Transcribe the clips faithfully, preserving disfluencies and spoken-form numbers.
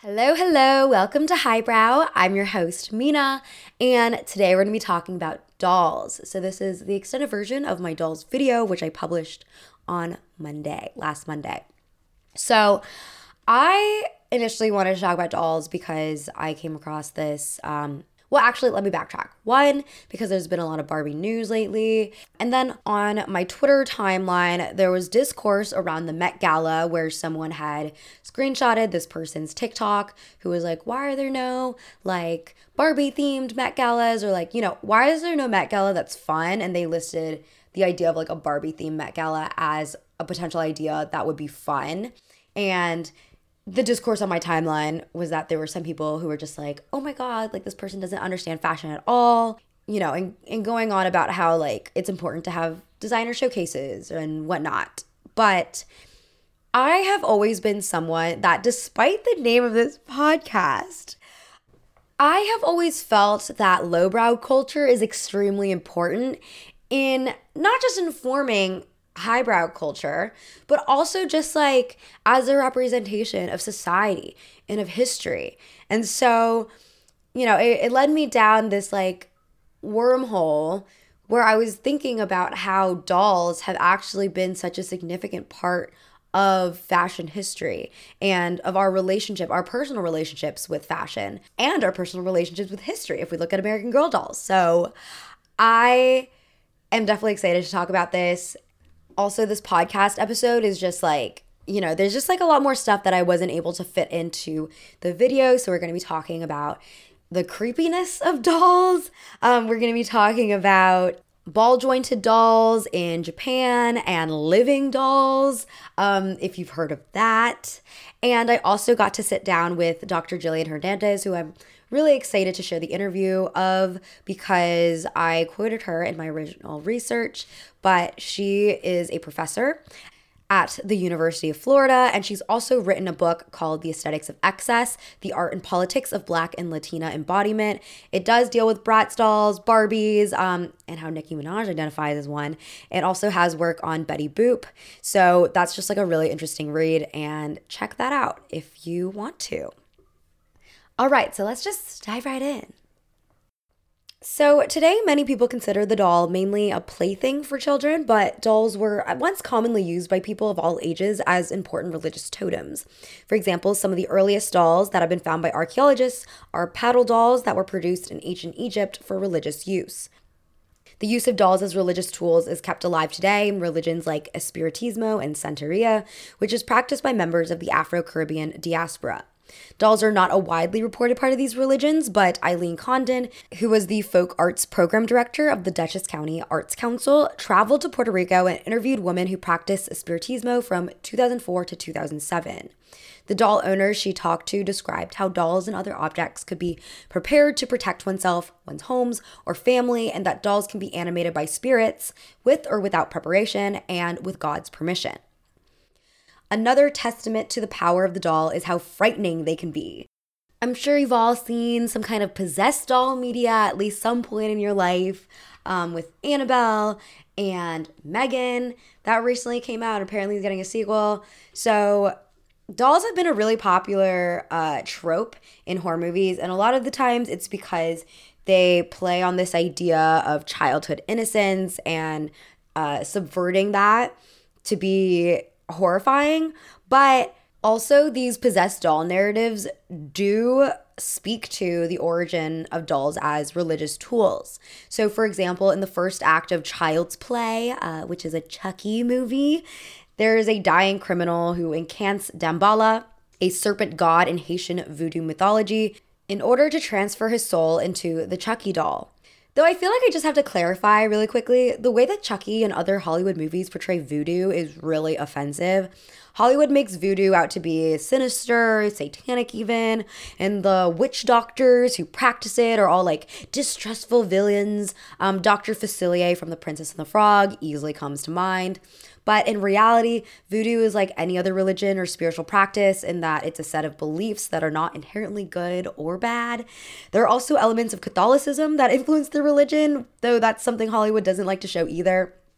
Hello, hello, welcome to Highbrow. I'm your host, Mina, and today we're going to be talking about dolls. So this is the extended version of my dolls video, which I published on Monday, last Monday. So I initially wanted to talk about dolls because I came across this, um, well, actually, let me backtrack. One, because there's been a lot of Barbie news lately. And then on my Twitter timeline, there was discourse around the Met Gala where someone had screenshotted this person's TikTok who was like, why are there no like Barbie themed Met Galas? Or like, you know, why is there no Met Gala that's fun? And they listed the idea of like a Barbie themed Met Gala as a potential idea that would be fun. And the discourse on my timeline was that there were some people who were just like, oh my God, like this person doesn't understand fashion at all, you know, and, and going on about how like it's important to have designer showcases and whatnot. But I have always been someone that, despite the name of this podcast, I have always felt that lowbrow culture is extremely important in not just informing highbrow culture, but also just like as a representation of society and of history. And so, you know, it, it led me down this like wormhole where I was thinking about how dolls have actually been such a significant part of fashion history and of our relationship, our personal relationships with fashion and our personal relationships with history if we look at American Girl dolls. So I am definitely excited to talk about this. Also, this podcast episode is just like, you know, there's just like a lot more stuff that I wasn't able to fit into the video. So we're going to be talking about the creepiness of dolls. Um, we're going to be talking about ball jointed dolls in Japan and living dolls, um, if you've heard of that. And I also got to sit down with Doctor Jillian Hernandez, who I'm really excited to share the interview of because I quoted her in my original research, but she is a professor at the University of Florida, and she's also written a book called The Aesthetics of Excess, The Art and Politics of Black and Latina Embodiment. It does deal with Bratz dolls, Barbies, um, and how Nicki Minaj identifies as one. It also has work on Betty Boop, so that's just like a really interesting read, and check that out if you want to. All right, so let's just dive right in. So today, many people consider the doll mainly a plaything for children, but dolls were once commonly used by people of all ages as important religious totems. For example, some of the earliest dolls that have been found by archaeologists are paddle dolls that were produced in ancient Egypt for religious use. The use of dolls as religious tools is kept alive today in religions like Espiritismo and Santeria, which is practiced by members of the Afro-Caribbean diaspora. Dolls are not a widely reported part of these religions, but Eileen Condon, who was the folk arts program director of the Dutchess County Arts Council, traveled to Puerto Rico and interviewed women who practiced Espiritismo from two thousand four to two thousand seven. The doll owners she talked to described how dolls and other objects could be prepared to protect oneself, one's homes, or family, and that dolls can be animated by spirits with or without preparation and with God's permission. Another testament to the power of the doll is how frightening they can be. I'm sure you've all seen some kind of possessed doll media at least some point in your life, um, with Annabelle and Megan that recently came out. Apparently is getting a sequel. So dolls have been a really popular uh, trope in horror movies, and a lot of the times it's because they play on this idea of childhood innocence and uh, subverting that to be horrifying, but also these possessed doll narratives do speak to the origin of dolls as religious tools. So for example, in the first act of Child's Play, uh, which is a Chucky movie, there is a dying criminal who incants Damballa, a serpent god in Haitian voodoo mythology, in order to transfer his soul into the Chucky doll. Though I feel like I just have to clarify really quickly, the way that Chucky and other Hollywood movies portray voodoo is really offensive. Hollywood makes voodoo out to be sinister, satanic even, and the witch doctors who practice it are all like distrustful villains. Um, Doctor Facilier from The Princess and the Frog easily comes to mind. But in reality, voodoo is like any other religion or spiritual practice in that it's a set of beliefs that are not inherently good or bad. There are also elements of Catholicism that influence the religion, though that's something Hollywood doesn't like to show either.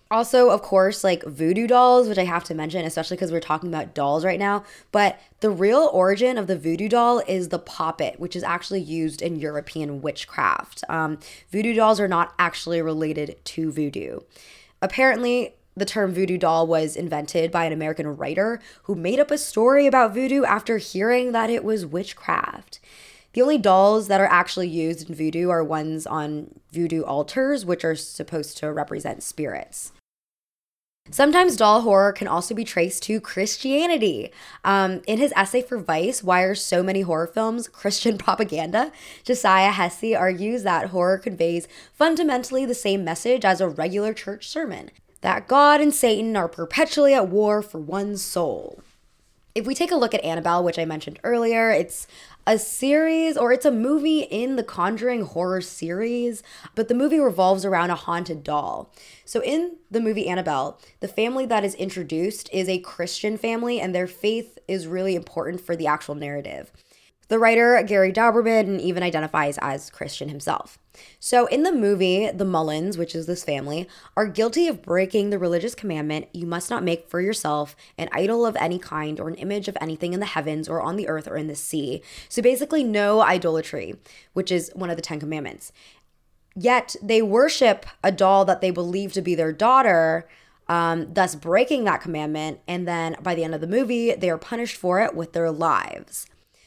Also, of course, like voodoo dolls, which I have to mention, especially because we're talking about dolls right now. But the real origin of the voodoo doll is the poppet, which is actually used in European witchcraft. Um, voodoo dolls are not actually related to voodoo. Apparently, the term voodoo doll was invented by an American writer who made up a story about voodoo after hearing that it was witchcraft. The only dolls that are actually used in voodoo are ones on voodoo altars, which are supposed to represent spirits. Sometimes doll horror can also be traced to Christianity. Um, in his essay for Vice, Why Are So Many Horror Films Christian Propaganda? Josiah Hesse argues that horror conveys fundamentally the same message as a regular church sermon, that God and Satan are perpetually at war for one soul. If we take a look at Annabelle, which I mentioned earlier, it's a series, or it's a movie in the Conjuring horror series, but the movie revolves around a haunted doll. So in the movie Annabelle, the family that is introduced is a Christian family, and their faith is really important for the actual narrative. The writer, Gary Dauberman, even identifies as Christian himself. So in the movie, the Mullins, which is this family, are guilty of breaking the religious commandment, you must not make for yourself an idol of any kind or an image of anything in the heavens or on the earth or in the sea. So basically no idolatry, which is one of the Ten Commandments. Yet they worship a doll that they believe to be their daughter, um, thus breaking that commandment. And then by the end of the movie, they are punished for it with their lives.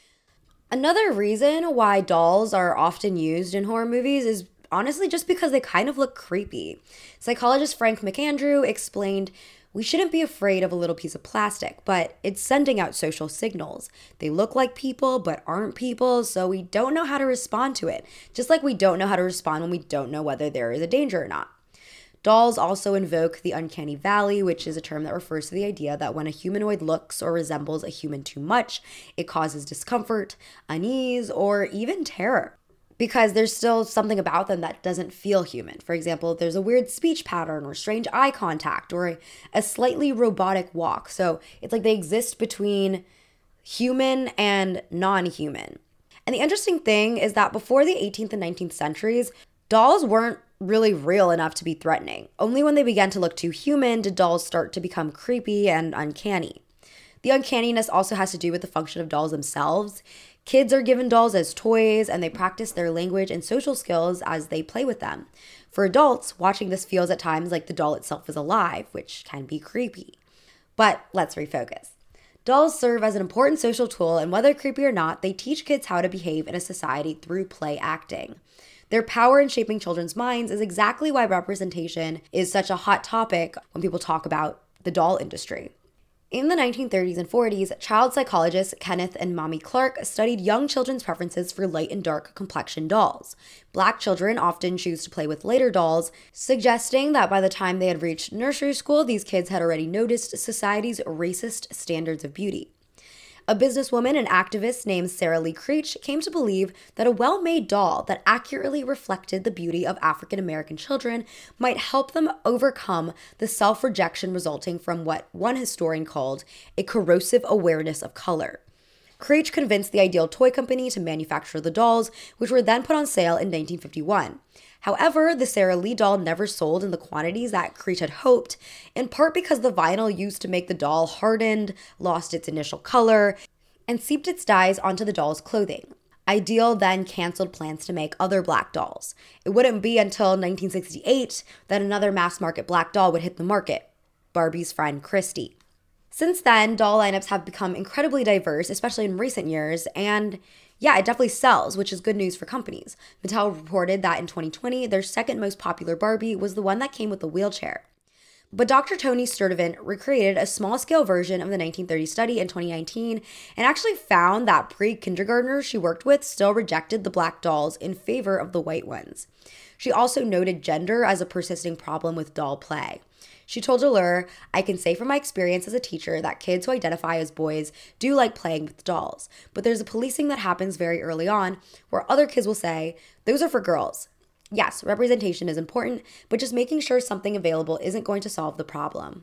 Another reason why dolls are often used in horror movies is honestly just because they kind of look creepy. Psychologist Frank McAndrew explained, we shouldn't be afraid of a little piece of plastic, but it's sending out social signals. They look like people but aren't people, so we don't know how to respond to it, just like we don't know how to respond when we don't know whether there is a danger or not. Dolls also invoke the uncanny valley, which is a term that refers to the idea that when a humanoid looks or resembles a human too much, it causes discomfort, unease, or even terror, because there's still something about them that doesn't feel human. For example, there's a weird speech pattern or strange eye contact or a, a slightly robotic walk. So it's like they exist between human and non-human. And the interesting thing is that before the eighteenth and nineteenth centuries, dolls weren't really real enough to be threatening. Only when they began to look too human did dolls start to become creepy and uncanny. The uncanniness also has to do with the function of dolls themselves. Kids are given dolls as toys, and they practice their language and social skills as they play with them. For adults, watching this feels at times like the doll itself is alive, which can be creepy. But let's refocus. Dolls serve as an important social tool, and whether creepy or not, they teach kids how to behave in a society through play acting. Their power in shaping children's minds is exactly why representation is such a hot topic when people talk about the doll industry. In the nineteen thirties and forties, child psychologists Kenneth and Mamie Clark studied young children's preferences for light and dark complexion dolls. Black children often choose to play with lighter dolls, suggesting that by the time they had reached nursery school, these kids had already noticed society's racist standards of beauty. A businesswoman and activist named Sarah Lee Creech came to believe that a well-made doll that accurately reflected the beauty of African American children might help them overcome the self-rejection resulting from what one historian called a corrosive awareness of color. Creech convinced the Ideal Toy Company to manufacture the dolls, which were then put on sale in nineteen fifty-one. However, the Sarah Lee doll never sold in the quantities that Creech had hoped, in part because the vinyl used to make the doll hardened, lost its initial color, and seeped its dyes onto the doll's clothing. Ideal then canceled plans to make other black dolls. It wouldn't be until nineteen sixty-eight that another mass-market black doll would hit the market, Barbie's friend Christy. Since then, doll lineups have become incredibly diverse, especially in recent years, and yeah, it definitely sells, which is good news for companies. Mattel reported that in twenty twenty, their second most popular Barbie was the one that came with a wheelchair. But Doctor Tony Sturdivant recreated a small-scale version of the nineteen thirties study in twenty nineteen and actually found that pre-kindergartners she worked with still rejected the black dolls in favor of the white ones. She also noted gender as a persisting problem with doll play. She told Allure, I can say from my experience as a teacher that kids who identify as boys do like playing with dolls, but there's a policing that happens very early on where other kids will say, those are for girls. Yes, representation is important, but just making sure something available isn't going to solve the problem.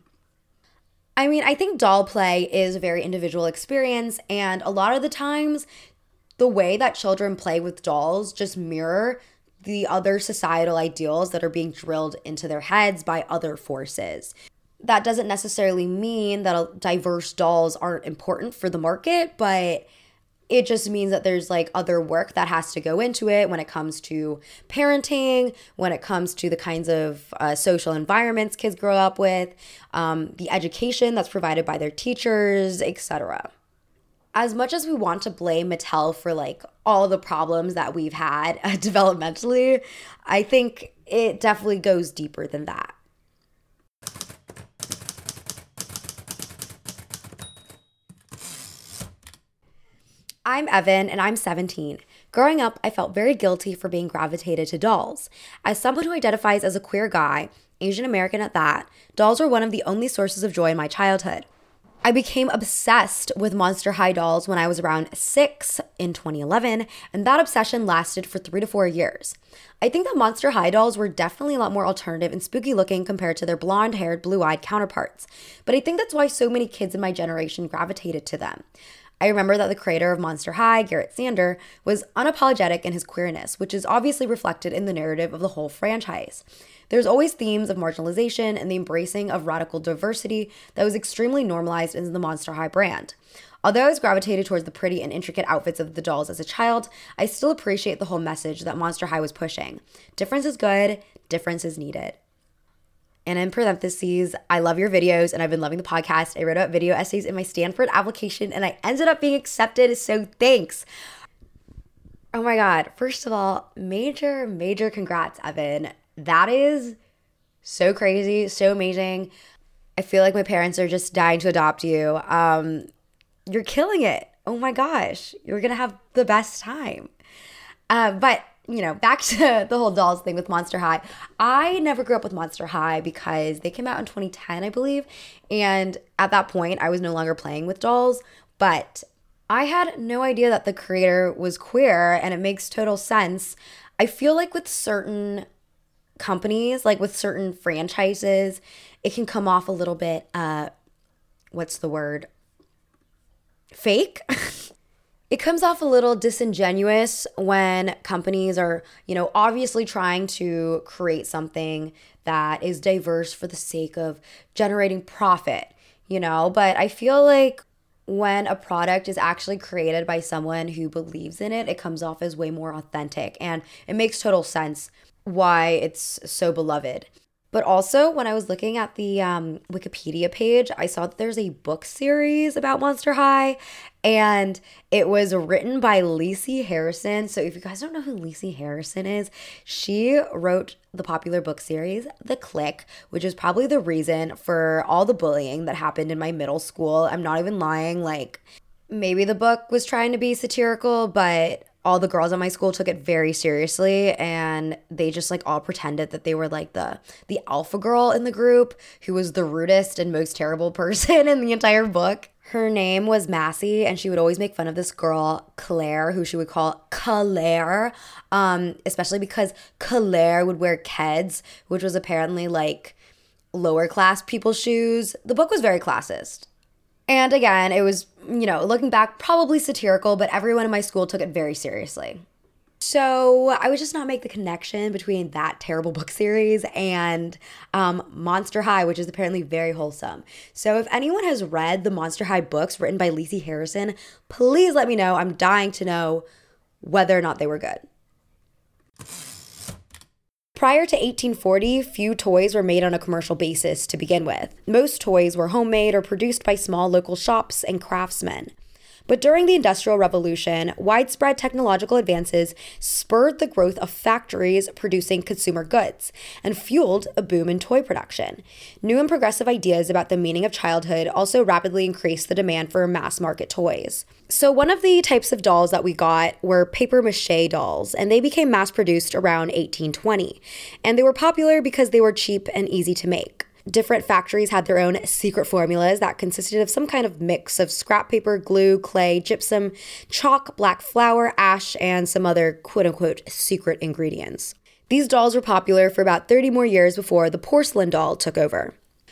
I mean, I think doll play is a very individual experience, and a lot of the times, the way that children play with dolls just mirror the other societal ideals that are being drilled into their heads by other forces. That doesn't necessarily mean that diverse dolls aren't important for the market, but it just means that there's like other work that has to go into it when it comes to parenting, when it comes to the kinds of uh, social environments kids grow up with, um, the education that's provided by their teachers, et cetera. As much as we want to blame Mattel for like all the problems that we've had uh, developmentally, I think it definitely goes deeper than that. I'm Evan, and I'm seventeen. Growing up, I felt very guilty for being gravitated to dolls. As someone who identifies as a queer guy, Asian American at that, dolls were one of the only sources of joy in my childhood. I became obsessed with Monster High dolls when I was around six in twenty eleven, and that obsession lasted for three to four years. I think that Monster High dolls were definitely a lot more alternative and spooky looking compared to their blonde-haired, blue-eyed counterparts, but I think that's why so many kids in my generation gravitated to them. I remember that the creator of Monster High, Garrett Sander, was unapologetic in his queerness, which is obviously reflected in the narrative of the whole franchise. There's always themes of marginalization and the embracing of radical diversity that was extremely normalized in the Monster High brand. Although I was gravitated towards the pretty and intricate outfits of the dolls as a child, I still appreciate the whole message that Monster High was pushing. Difference is good, difference is needed. And in parentheses, I love your videos and I've been loving the podcast. I wrote out video essays in my Stanford application and I ended up being accepted, so thanks. Oh my God. First of all, major, major congrats, Evan. That is so crazy, so amazing. I feel like my parents are just dying to adopt you. Um, you're killing it. Oh my gosh. You're going to have the best time. Uh, but you know, back to the whole dolls thing with Monster High. I never grew up with Monster High because they came out in twenty ten, I believe. And at that point, I was no longer playing with dolls. But I had no idea that the creator was queer, and it makes total sense. I feel like with certain companies, like with certain franchises, it can come off a little bit, uh, what's the word? Fake? It comes off a little disingenuous when companies are, you know, obviously trying to create something that is diverse for the sake of generating profit, you know, but I feel like when a product is actually created by someone who believes in it, it comes off as way more authentic, and it makes total sense why it's so beloved. But also, when I was looking at the um, Wikipedia page, I saw that there's a book series about Monster High, and it was written by Lacey Harrison. So if you guys don't know who Lacey Harrison is, she wrote the popular book series, The Clique, which is probably the reason for all the bullying that happened in my middle school. I'm not even lying. Like, maybe the book was trying to be satirical, but all the girls at my school took it very seriously, and they just like all pretended that they were like the the alpha girl in the group who was the rudest and most terrible person in the entire book. Her name was Massey, and she would always make fun of this girl, Claire, who she would call Claire, um, especially because Claire would wear Keds, which was apparently like lower class people's shoes. The book was very classist. And again, it was, you know, looking back, probably satirical, but everyone in my school took it very seriously. So I would just not make the connection between that terrible book series and um, Monster High, which is apparently very wholesome. So if anyone has read the Monster High books written by Lacey Harrison, please let me know. I'm dying to know whether or not they were good. Prior to eighteen forty, few toys were made on a commercial basis to begin with. Most toys were homemade or produced by small local shops and craftsmen. But during the Industrial Revolution, widespread technological advances spurred the growth of factories producing consumer goods and fueled a boom in toy production. New and progressive ideas about the meaning of childhood also rapidly increased the demand for mass-market toys. So one of the types of dolls that we got were papier-mâché dolls, and they became mass-produced around eighteen twenty. And they were popular because they were cheap and easy to make. Different factories had their own secret formulas that consisted of some kind of mix of scrap paper, glue, clay, gypsum, chalk, black flour, ash, and some other quote-unquote secret ingredients. These dolls were popular for about thirty more years before the porcelain doll took over.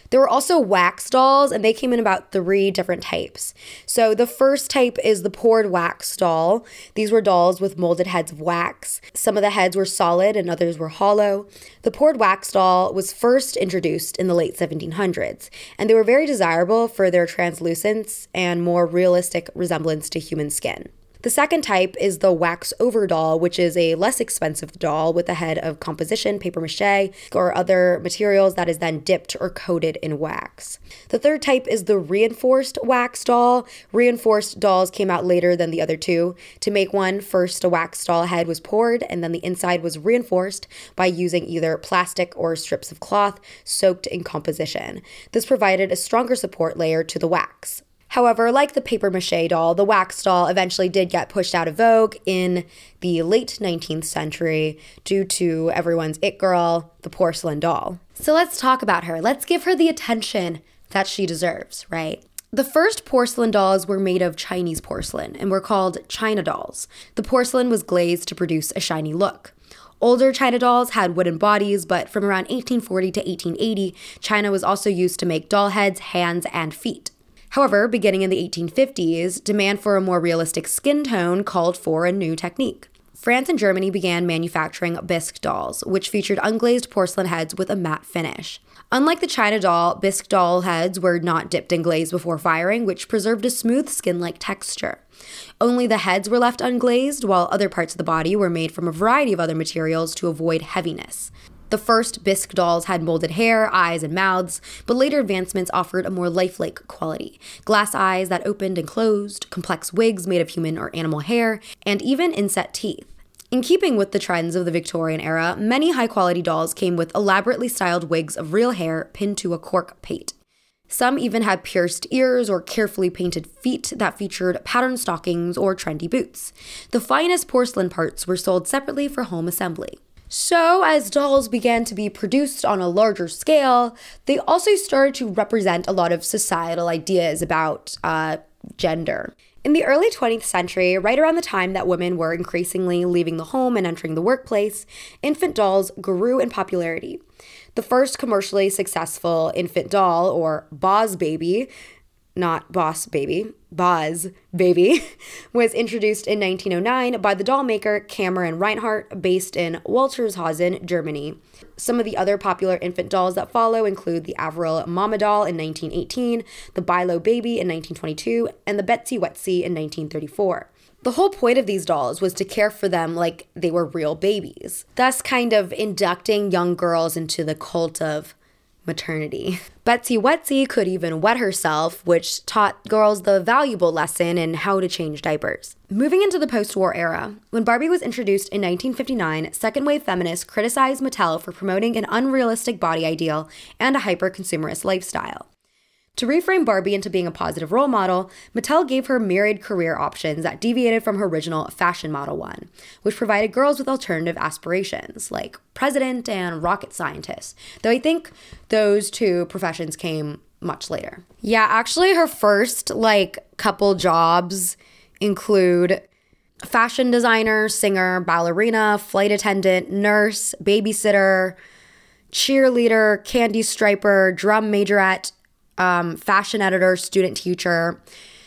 There were also wax dolls, and they came in about three different types. So the first type is the poured wax doll. These were dolls with molded heads of wax. Some of the heads were solid and others were hollow. The poured wax doll was first introduced in the late seventeen hundreds, and they were very desirable for their translucence and more realistic resemblance to human skin. The second type is the wax over doll, which is a less expensive doll with a head of composition, paper mache, or other materials that is then dipped or coated in wax. The third type is the reinforced wax doll. Reinforced dolls came out later than the other two. To make one, first a wax doll head was poured, and then the inside was reinforced by using either plastic or strips of cloth soaked in composition. This provided a stronger support layer to the wax. However, like the paper mache doll, the wax doll eventually did get pushed out of vogue in the late nineteenth century due to everyone's it girl, the porcelain doll. So let's talk about her. Let's give her the attention that she deserves, right? The first porcelain dolls were made of Chinese porcelain and were called China dolls. The porcelain was glazed to produce a shiny look. Older China dolls had wooden bodies, but from around eighteen forty to eighteen eighty, China was also used to make doll heads, hands, and feet. However, beginning in the eighteen fifties, demand for a more realistic skin tone called for a new technique. France and Germany began manufacturing bisque dolls, which featured unglazed porcelain heads with a matte finish. Unlike the China doll, bisque doll heads were not dipped in glaze before firing, which preserved a smooth skin-like texture. Only the heads were left unglazed, while other parts of the body were made from a variety of other materials to avoid heaviness. The first bisque dolls had molded hair, eyes, and mouths, but later advancements offered a more lifelike quality. Glass eyes that opened and closed, complex wigs made of human or animal hair, and even inset teeth. In keeping with the trends of the Victorian era, many high-quality dolls came with elaborately styled wigs of real hair pinned to a cork pate. Some even had pierced ears or carefully painted feet that featured patterned stockings or trendy boots. The finest porcelain parts were sold separately for home assembly. So, as dolls began to be produced on a larger scale, they also started to represent a lot of societal ideas about uh, gender. In the early twentieth century, right around the time that women were increasingly leaving the home and entering the workplace, infant dolls grew in popularity. The first commercially successful infant doll, or Boz Baby, not Boss Baby, Boz Baby, was introduced in nineteen oh nine by the doll maker Cameron Reinhardt, based in Waltershausen, Germany. Some of the other popular infant dolls that follow include the Avril Mama doll in nineteen eighteen, the Bilo Baby in nineteen twenty-two, and the Betsy Wetsy in nineteen thirty-four. The whole point of these dolls was to care for them like they were real babies, thus kind of inducting young girls into the cult of maternity. Betsy Wetsy could even wet herself, which taught girls the valuable lesson in how to change diapers. Moving into the post-war era, when Barbie was introduced in nineteen fifty-nine, second-wave feminists criticized Mattel for promoting an unrealistic body ideal and a hyper-consumerist lifestyle. To reframe Barbie into being a positive role model, Mattel gave her myriad career options that deviated from her original fashion model one, which provided girls with alternative aspirations, like president and rocket scientist, though I think those two professions came much later. Yeah, actually her first, like, couple jobs include fashion designer, singer, ballerina, flight attendant, nurse, babysitter, cheerleader, candy striper, drum majorette, Um, fashion editor, student teacher.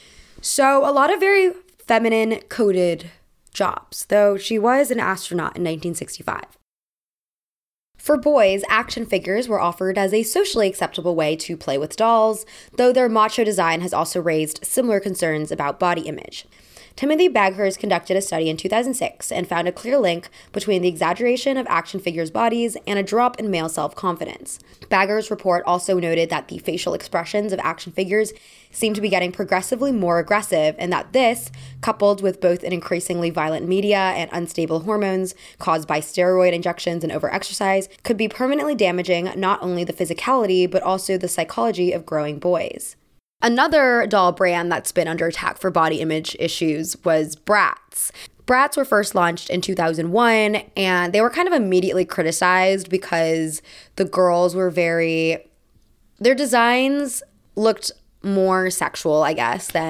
So a lot of very feminine coded jobs, though she was an astronaut in nineteen sixty-five. For boys, action figures were offered as a socially acceptable way to play with dolls, though their macho design has also raised similar concerns about body image. Timothy Baghurst conducted a study in two thousand six and found a clear link between the exaggeration of action figures' bodies and a drop in male self-confidence. Baghurst's report also noted that the facial expressions of action figures seem to be getting progressively more aggressive, and that this, coupled with both an increasingly violent media and unstable hormones caused by steroid injections and overexercise, could be permanently damaging not only the physicality but also the psychology of growing boys. Another doll brand that's been under attack for body image issues was Bratz. Bratz were first launched in two thousand one, and they were kind of immediately criticized because the girls were very... Their designs looked more sexual, I guess, than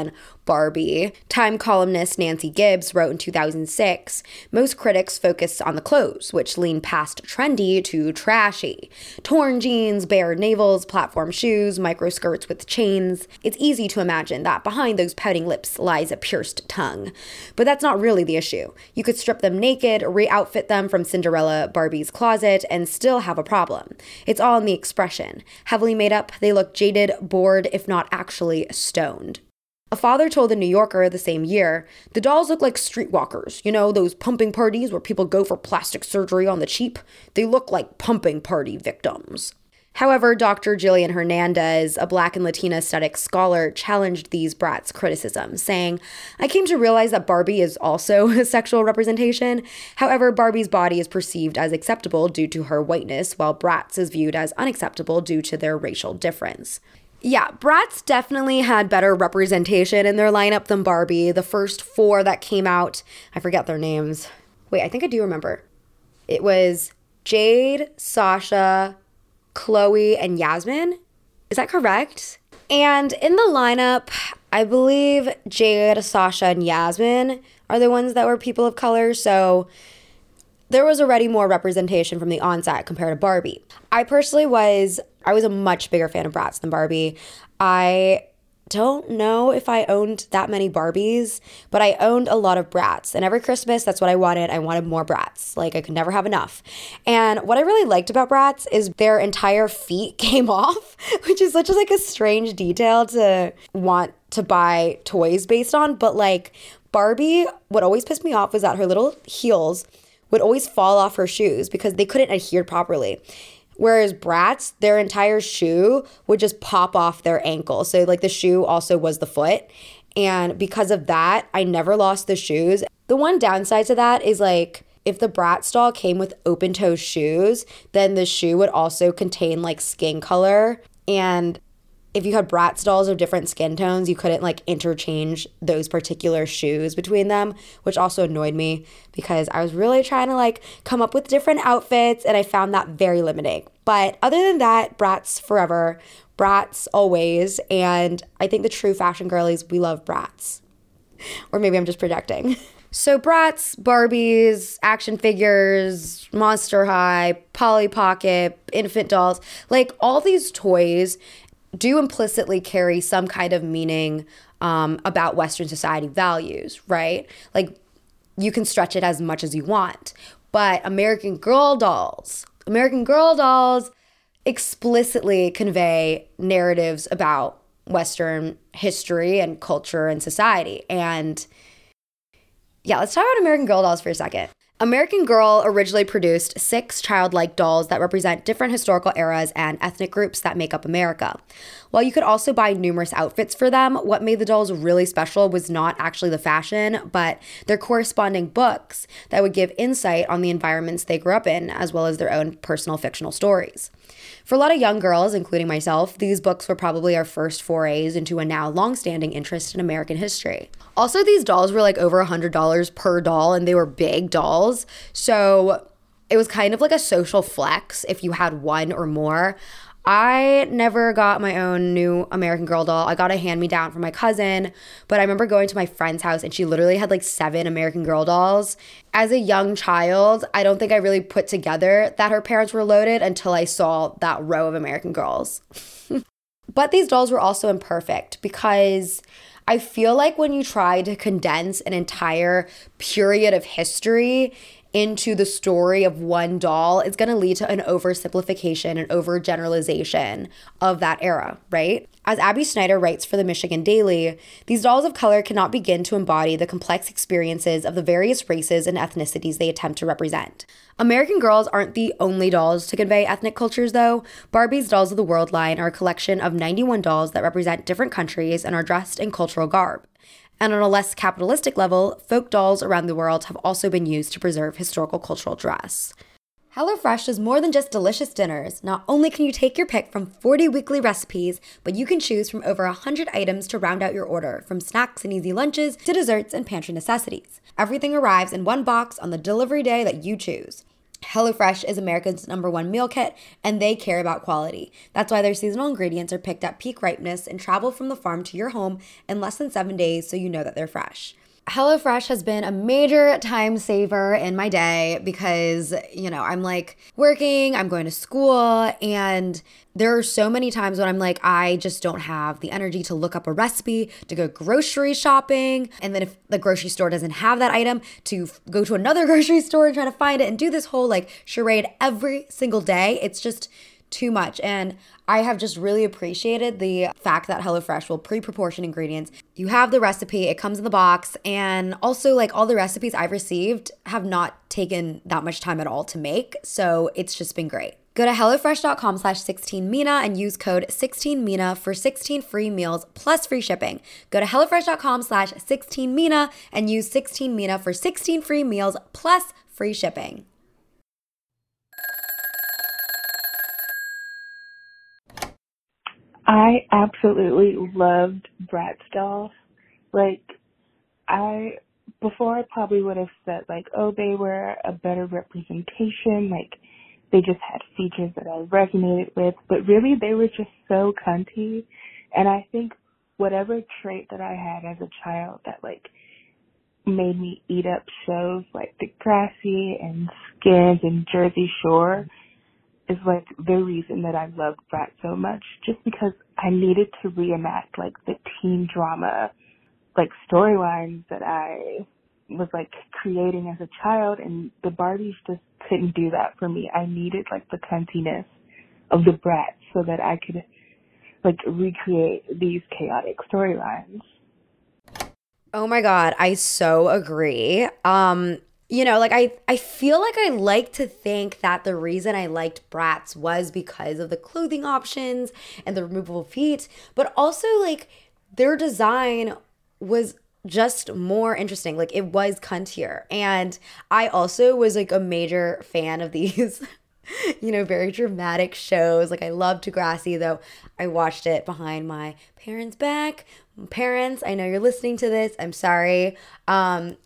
Barbie. Time columnist Nancy Gibbs wrote in two thousand six, most critics focused on the clothes, which lean past trendy to trashy. Torn jeans, bare navels, platform shoes, micro skirts with chains. It's easy to imagine that behind those pouting lips lies a pierced tongue. But that's not really the issue. You could strip them naked, re-outfit them from Cinderella Barbie's closet, and still have a problem. It's all in the expression. Heavily made up, they look jaded, bored, if not actually stoned. A father told The New Yorker the same year, the dolls look like streetwalkers. You know, those pumping parties where people go for plastic surgery on the cheap? They look like pumping party victims. However, Doctor Jillian Hernandez, a Black and Latina aesthetics scholar, challenged these Bratz criticisms, saying, I came to realize that Barbie is also a sexual representation. However, Barbie's body is perceived as acceptable due to her whiteness, while Bratz is viewed as unacceptable due to their racial difference. Yeah, Bratz definitely had better representation in their lineup than Barbie. The first four that came out, I forget their names. Wait, I think I do remember. It was Jade, Sasha, Chloe, and Yasmin. Is that correct? And in the lineup, I believe Jade, Sasha, and Yasmin are the ones that were people of color. So there was already more representation from the onset compared to Barbie. I personally was, I was a much bigger fan of Bratz than Barbie. I don't know if I owned that many Barbies, but I owned a lot of Bratz. And every Christmas, that's what I wanted. I wanted more Bratz. Like, I could never have enough. And what I really liked about Bratz is their entire feet came off, which is such a, like a strange detail to want to buy toys based on. But like Barbie, what always pissed me off was that her little heels would always fall off her shoes because they couldn't adhere properly. Whereas Bratz, their entire shoe would just pop off their ankle. So like the shoe also was the foot. And because of that, I never lost the shoes. The one downside to that is like if the Bratz doll came with open toe shoes, then the shoe would also contain like skin color. And if you had Bratz dolls of different skin tones, you couldn't like interchange those particular shoes between them, which also annoyed me because I was really trying to like come up with different outfits and I found that very limiting. But other than that, Bratz forever, Bratz always, and I think the true fashion girlies, we love Bratz. Or maybe I'm just projecting. So Bratz, Barbies, action figures, Monster High, Polly Pocket, infant dolls, like all these toys do implicitly carry some kind of meaning um, about Western society values, right? Like you can stretch it as much as you want. But American Girl dolls, American Girl dolls explicitly convey narratives about Western history and culture and society. And yeah, let's talk about American Girl dolls for a second. American Girl originally produced six childlike dolls that represent different historical eras and ethnic groups that make up America. While you could also buy numerous outfits for them, what made the dolls really special was not actually the fashion, but their corresponding books that would give insight on the environments they grew up in, as well as their own personal fictional stories. For a lot of young girls, including myself, these books were probably our first forays into a now long-standing interest in American history. Also, these dolls were like over one hundred dollars per doll, and they were big dolls. So it was kind of like a social flex if you had one or more. I never got my own new American Girl doll. I got a hand-me-down from my cousin, but I remember going to my friend's house and she literally had like seven American Girl dolls. As a young child, I don't think I really put together that her parents were loaded until I saw that row of American Girls. But these dolls were also imperfect because I feel like when you try to condense an entire period of history into the story of one doll, it's going to lead to an oversimplification and overgeneralization of that era, right? As Abby Snyder writes for the Michigan Daily, these dolls of color cannot begin to embody the complex experiences of the various races and ethnicities they attempt to represent. American Girls aren't the only dolls to convey ethnic cultures, though. Barbie's Dolls of the World line are a collection of ninety-one dolls that represent different countries and are dressed in cultural garb. And on a less capitalistic level, folk dolls around the world have also been used to preserve historical cultural dress. HelloFresh is more than just delicious dinners. Not only can you take your pick from forty weekly recipes, but you can choose from over one hundred items to round out your order, from snacks and easy lunches to desserts and pantry necessities. Everything arrives in one box on the delivery day that you choose. HelloFresh is America's number one meal kit, and they care about quality. That's why their seasonal ingredients are picked at peak ripeness and travel from the farm to your home in less than seven days so you know that they're fresh. HelloFresh has been a major time saver in my day because, you know, I'm like working, I'm going to school, and there are so many times when I'm like, I just don't have the energy to look up a recipe, to go grocery shopping. And then if the grocery store doesn't have that item, to f- go to another grocery store and try to find it and do this whole like charade every single day. It's just too much. And I have just really appreciated the fact that HelloFresh will pre-proportion ingredients. You have the recipe, it comes in the box, and also like all the recipes I've received have not taken that much time at all to make. So it's just been great. Go to HelloFresh.com slash 16Mina and use code 16Mina for sixteen free meals plus free shipping. Go to HelloFresh.com slash 16Mina and use 16Mina for sixteen free meals plus free shipping. I absolutely loved Bratz dolls. Like, I, before I probably would have said, like, oh, they were a better representation, like, they just had features that I resonated with, but really they were just so cunty, and I think whatever trait that I had as a child that, like, made me eat up shows like Degrassi and Skins and Jersey Shore is like the reason that I loved Bratz so much, just because I needed to reenact like the teen drama, like storylines that I was like creating as a child, and the Barbies just couldn't do that for me. I needed like the cuntiness of the Bratz so that I could like recreate these chaotic storylines. Oh my God, I so agree. Um, You know, like I, I feel like I like to think that the reason I liked Bratz was because of the clothing options and the removable feet, but also like their design was just more interesting. Like it was cuntier. And I also was like a major fan of these, you know, very dramatic shows. Like I loved Degrassi, though I watched it behind my parents' back. Parents, I know you're listening to this. I'm sorry. Um,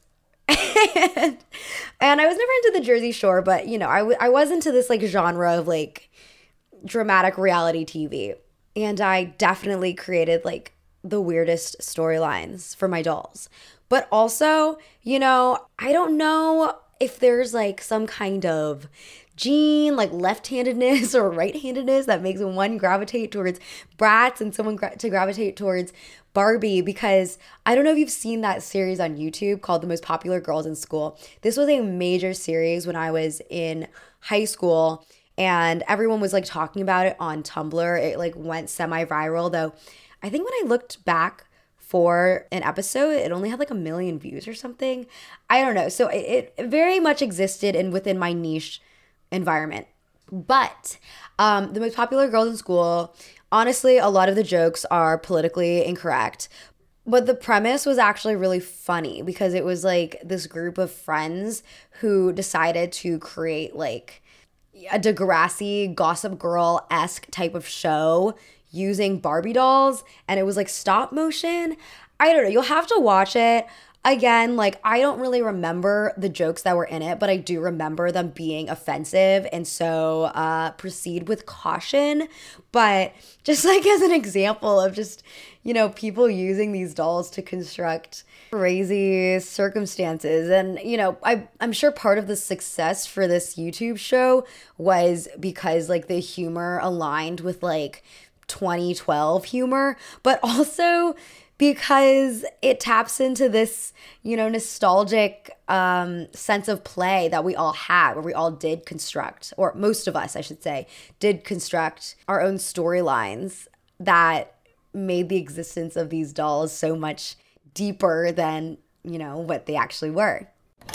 and, and I was never into the Jersey Shore, but you know, I, w- I was into this like genre of like dramatic reality T V. And I definitely created like the weirdest storylines for my dolls. But also, you know, I don't know if there's like some kind of gene, like left-handedness or right-handedness that makes one gravitate towards Bratz and someone gra- to gravitate towards Barbie, because I don't know if you've seen that series on YouTube called The Most Popular Girls in School. This was a major series when I was in high school, and everyone was like talking about it on Tumblr. It like went semi-viral, though I think when I looked back for an episode, it only had like a million views or something. I don't know. So it, it very much existed in within my niche environment. But um, The Most Popular Girls in School, honestly, a lot of the jokes are politically incorrect. But the premise was actually really funny because it was like this group of friends who decided to create like a Degrassi Gossip Girl-esque type of show using Barbie dolls. And it was like stop motion. I don't know. You'll have to watch it. Again, like I don't really remember the jokes that were in it, but I do remember them being offensive. And so uh, proceed with caution. But just like as an example of just, you know, people using these dolls to construct crazy circumstances. And, you know, I, I'm sure part of the success for this YouTube show was because like the humor aligned with like twenty twelve humor, but also because it taps into this, you know, nostalgic um, sense of play that we all had, where we all did construct, or most of us, I should say, did construct our own storylines that made the existence of these dolls so much deeper than, you know, what they actually were.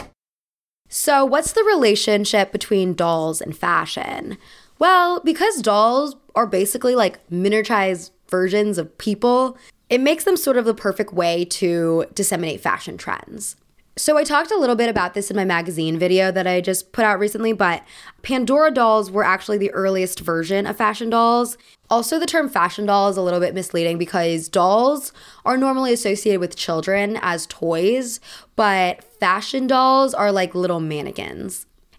So what's the relationship between dolls and fashion? Well, because dolls are basically like miniaturized versions of people, it makes them sort of the perfect way to disseminate fashion trends. So I talked a little bit about this in my magazine video that I just put out recently, but Pandora dolls were actually the earliest version of fashion dolls. Also, the term fashion doll is a little bit misleading because dolls are normally associated with children as toys, but fashion dolls are like little mannequins.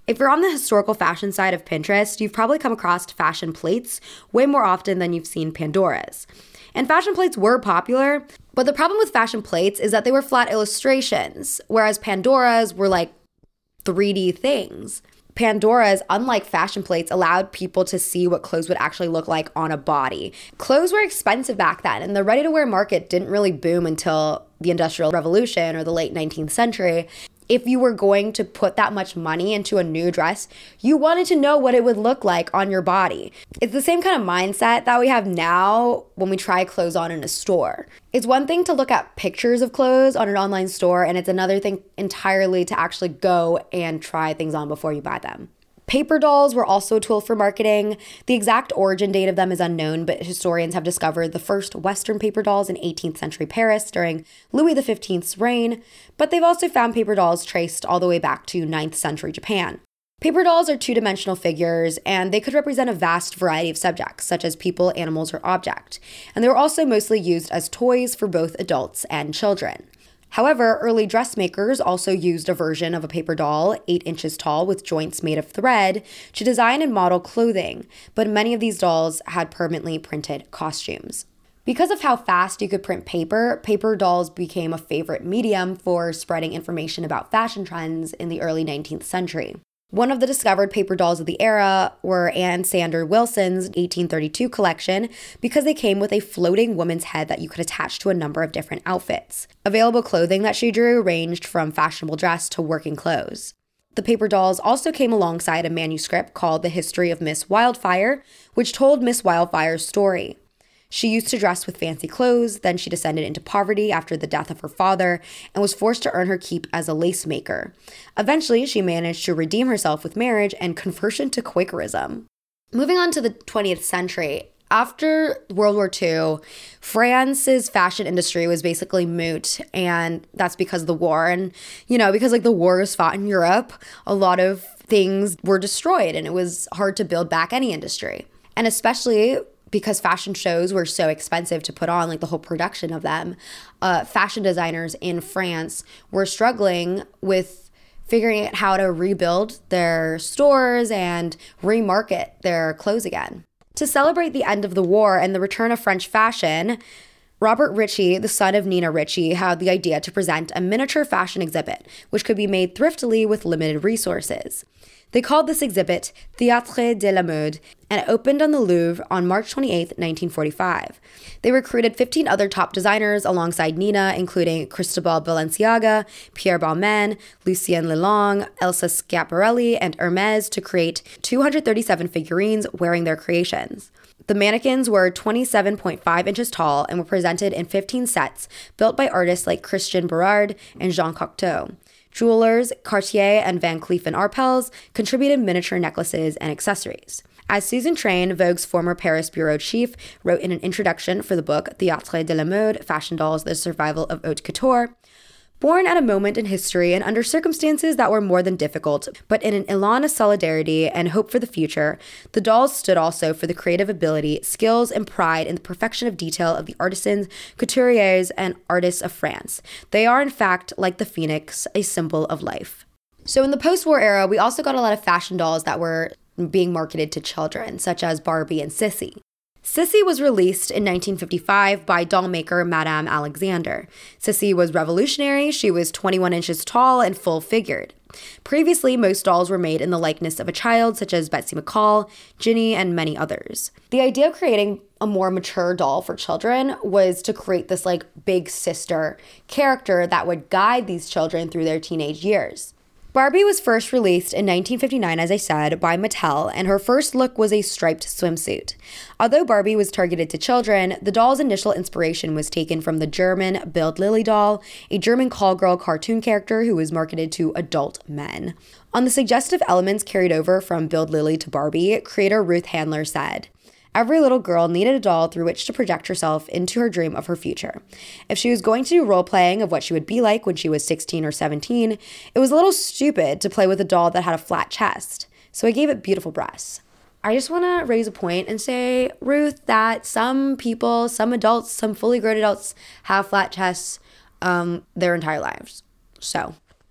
If you're on the historical fashion side of Pinterest, you've probably come across fashion plates way more often than you've seen Pandoras. And fashion plates were popular, but the problem with fashion plates is that they were flat illustrations, whereas Pandoras were like three D things. Pandoras, unlike fashion plates, allowed people to see what clothes would actually look like on a body. Clothes were expensive back then, and the ready-to-wear market didn't really boom until the Industrial Revolution or the late nineteenth century. If you were going to put that much money into a new dress, you wanted to know what it would look like on your body. It's the same kind of mindset that we have now when we try clothes on in a store. It's one thing to look at pictures of clothes on an online store, and it's another thing entirely to actually go and try things on before you buy them. Paper dolls were also a tool for marketing. The exact origin date of them is unknown, but historians have discovered the first Western paper dolls in eighteenth century Paris during Louis the fifteenth's reign, but they've also found paper dolls traced all the way back to ninth century Japan. Paper dolls are two-dimensional figures, and they could represent a vast variety of subjects, such as people, animals, or object. And they were also mostly used as toys for both adults and children. However, early dressmakers also used a version of a paper doll, eight inches tall with joints made of thread, to design and model clothing, but many of these dolls had permanently printed costumes. Because of how fast you could print paper, paper dolls became a favorite medium for spreading information about fashion trends in the early nineteenth century. One of the discovered paper dolls of the era were Anne Sander Wilson's eighteen thirty-two collection because they came with a floating woman's head that you could attach to a number of different outfits. Available clothing that she drew ranged from fashionable dress to working clothes. The paper dolls also came alongside a manuscript called The History of Miss Wildfire, which told Miss Wildfire's story. She used to dress with fancy clothes, then she descended into poverty after the death of her father and was forced to earn her keep as a lace maker. Eventually, she managed to redeem herself with marriage and conversion to Quakerism. Moving on to the twentieth century, after World War Two, France's fashion industry was basically moot, and that's because of the war. And, you know, because like the war was fought in Europe, a lot of things were destroyed, and it was hard to build back any industry. And especially because fashion shows were so expensive to put on, like the whole production of them, uh, fashion designers in France were struggling with figuring out how to rebuild their stores and remarket their clothes again. To celebrate the end of the war and the return of French fashion, Robert Ritchie, the son of Nina Ritchie, had the idea to present a miniature fashion exhibit, which could be made thriftily with limited resources. They called this exhibit Théâtre de la Mode, and it opened on the Louvre on March twenty-eighth, nineteen forty-five. They recruited fifteen other top designers alongside Nina, including Cristobal Balenciaga, Pierre Balmain, Lucien Lelong, Elsa Schiaparelli, and Hermès to create two hundred thirty-seven figurines wearing their creations. The mannequins were twenty-seven point five inches tall and were presented in fifteen sets built by artists like Christian Berard and Jean Cocteau. Jewelers Cartier and Van Cleef and Arpels contributed miniature necklaces and accessories. As Susan Train, Vogue's former Paris bureau chief, wrote in an introduction for the book Théâtre de la Mode, Fashion Dolls, The Survival of Haute Couture, born at a moment in history and under circumstances that were more than difficult, but in an elan of solidarity and hope for the future, the dolls stood also for the creative ability, skills, and pride in the perfection of detail of the artisans, couturiers, and artists of France. They are, in fact, like the phoenix, a symbol of life. So in the post-war era, we also got a lot of fashion dolls that were being marketed to children, such as Barbie and Sissy. Sissy was released in nineteen fifty-five by doll maker Madame Alexander. Sissy was revolutionary. She was twenty-one inches tall and full-figured. Previously, most dolls were made in the likeness of a child, such as Betsy McCall, Ginny, and many others. The idea of creating a more mature doll for children was to create this like big sister character that would guide these children through their teenage years. Barbie was first released in nineteen fifty-nine, as I said, by Mattel, and her first look was a striped swimsuit. Although Barbie was targeted to children, the doll's initial inspiration was taken from the German Bild Lilly doll, a German call-girl cartoon character who was marketed to adult men. On the suggestive elements carried over from Bild Lilly to Barbie, creator Ruth Handler said, "Every little girl needed a doll through which to project herself into her dream of her future. If she was going to do role-playing of what she would be like when she was sixteen or seventeen, it was a little stupid to play with a doll that had a flat chest, so I gave it beautiful breasts." I just want to raise a point and say, Ruth, that some people, some adults, some fully grown adults have flat chests um, their entire lives. So,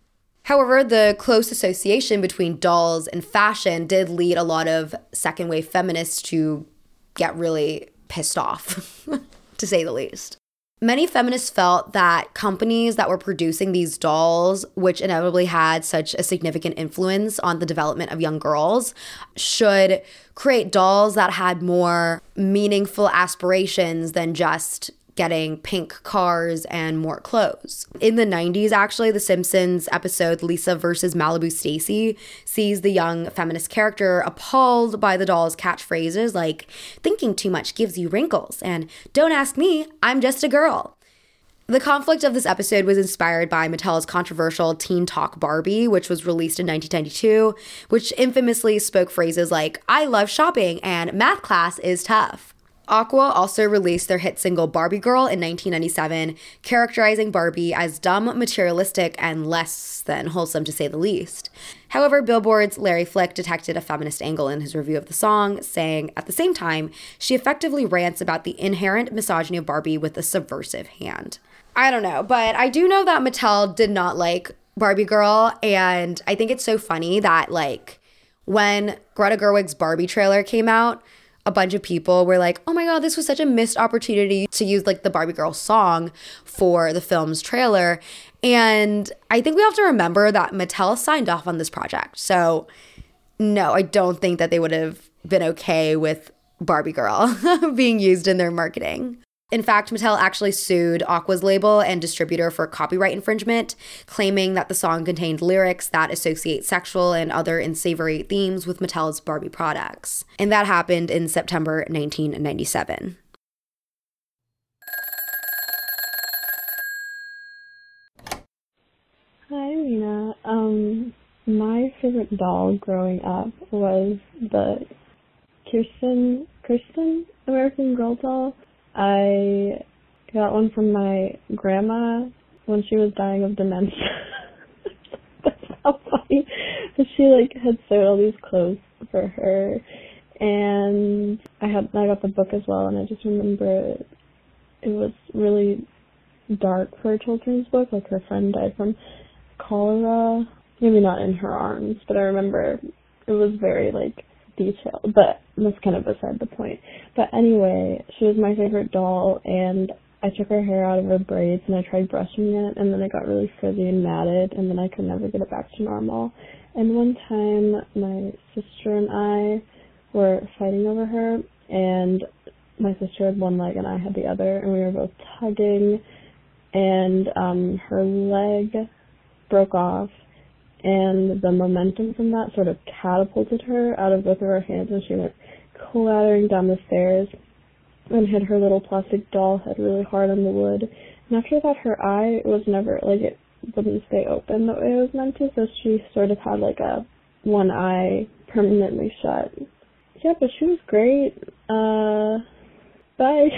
However, the close association between dolls and fashion did lead a lot of second wave feminists to get really pissed off, to say the least. Many feminists felt that companies that were producing these dolls, which inevitably had such a significant influence on the development of young girls, should create dolls that had more meaningful aspirations than just getting pink cars and more clothes. In the nineties, actually, The Simpsons episode Lisa versus Malibu Stacy sees the young feminist character appalled by the doll's catchphrases like, "Thinking too much gives you wrinkles," and "Don't ask me, I'm just a girl." The conflict of this episode was inspired by Mattel's controversial Teen Talk Barbie, which was released in nineteen ninety-two, which infamously spoke phrases like, "I love shopping," and "Math class is tough." Aqua also released their hit single Barbie Girl in nineteen ninety-seven, characterizing Barbie as dumb, materialistic, and less than wholesome, to say the least. However, Billboard's Larry Flick detected a feminist angle in his review of the song, saying, at the same time, she effectively rants about the inherent misogyny of Barbie with a subversive hand. I don't know, but I do know that Mattel did not like Barbie Girl, and I think it's so funny that, like, when Greta Gerwig's Barbie trailer came out, a bunch of people were like, oh my God, this was such a missed opportunity to use like the Barbie Girl song for the film's trailer. And I think we have to remember that Mattel signed off on this project. So no, I don't think that they would have been okay with Barbie Girl being used in their marketing. In fact, Mattel actually sued Aqua's label and distributor for copyright infringement, claiming that the song contained lyrics that associate sexual and other unsavory themes with Mattel's Barbie products. And that happened in September nineteen ninety-seven. Hi, Mina. Um, my favorite doll growing up was the Kirsten, Kirsten American Girl doll. I got one from my grandma when she was dying of dementia. That's how funny. But she like had sewed all these clothes for her, and I had I got the book as well. And I just remember it, it was really dark for a children's book. Like her friend died from cholera, maybe not in her arms, but I remember it was very like detailed, but that's kind of beside the point. But anyway, she was my favorite doll, and I took her hair out of her braids and I tried brushing it, and then it got really frizzy and matted, and then I could never get it back to normal. And one time my sister and I were fighting over her, and my sister had one leg and I had the other, and we were both tugging, and um her leg broke off, and the momentum from that sort of catapulted her out of both of her hands, and she went clattering down the stairs and hit her little plastic doll head really hard on the wood. And after that, her eye was never, like, it wouldn't stay open the way it was meant to, so she sort of had, like, a one eye permanently shut. Yeah, but she was great. Uh, bye.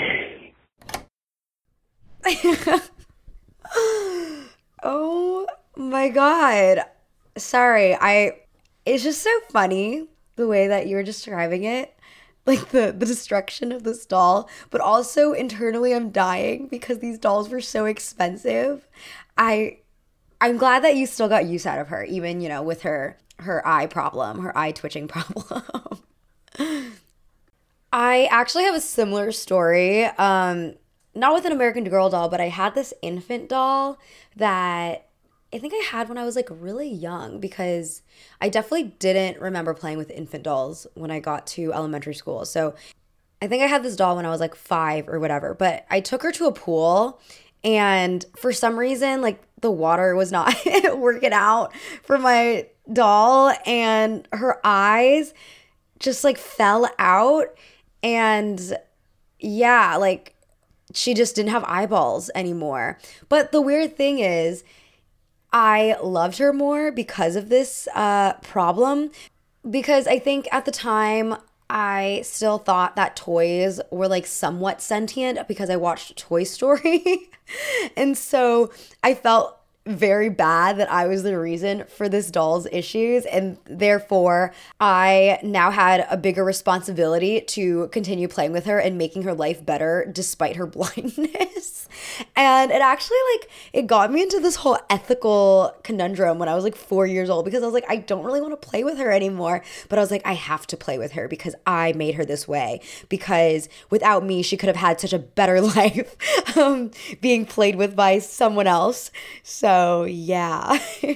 Oh my God. Sorry, I, it's just so funny the way that you're describing it, like the, the destruction of this doll, but also internally I'm dying because these dolls were so expensive. I, I'm glad that you still got use out of her, even, you know, with her, her eye problem, her eye twitching problem. I actually have a similar story, um, not with an American Girl doll, but I had this infant doll that I think I had when I was like really young, because I definitely didn't remember playing with infant dolls when I got to elementary school. So I think I had this doll when I was like five or whatever, but I took her to a pool, and for some reason, like the water was not working out for my doll, and her eyes just like fell out, and yeah, like she just didn't have eyeballs anymore. But the weird thing is, I loved her more because of this uh, problem, because I think at the time I still thought that toys were like somewhat sentient because I watched Toy Story. And so I felt very bad that I was the reason for this doll's issues, and therefore I now had a bigger responsibility to continue playing with her and making her life better despite her blindness. And it actually, like, it got me into this whole ethical conundrum when I was like four years old, because I was like, I don't really want to play with her anymore, but I was like, I have to play with her because I made her this way, because without me she could have had such a better life um, being played with by someone else. So yeah.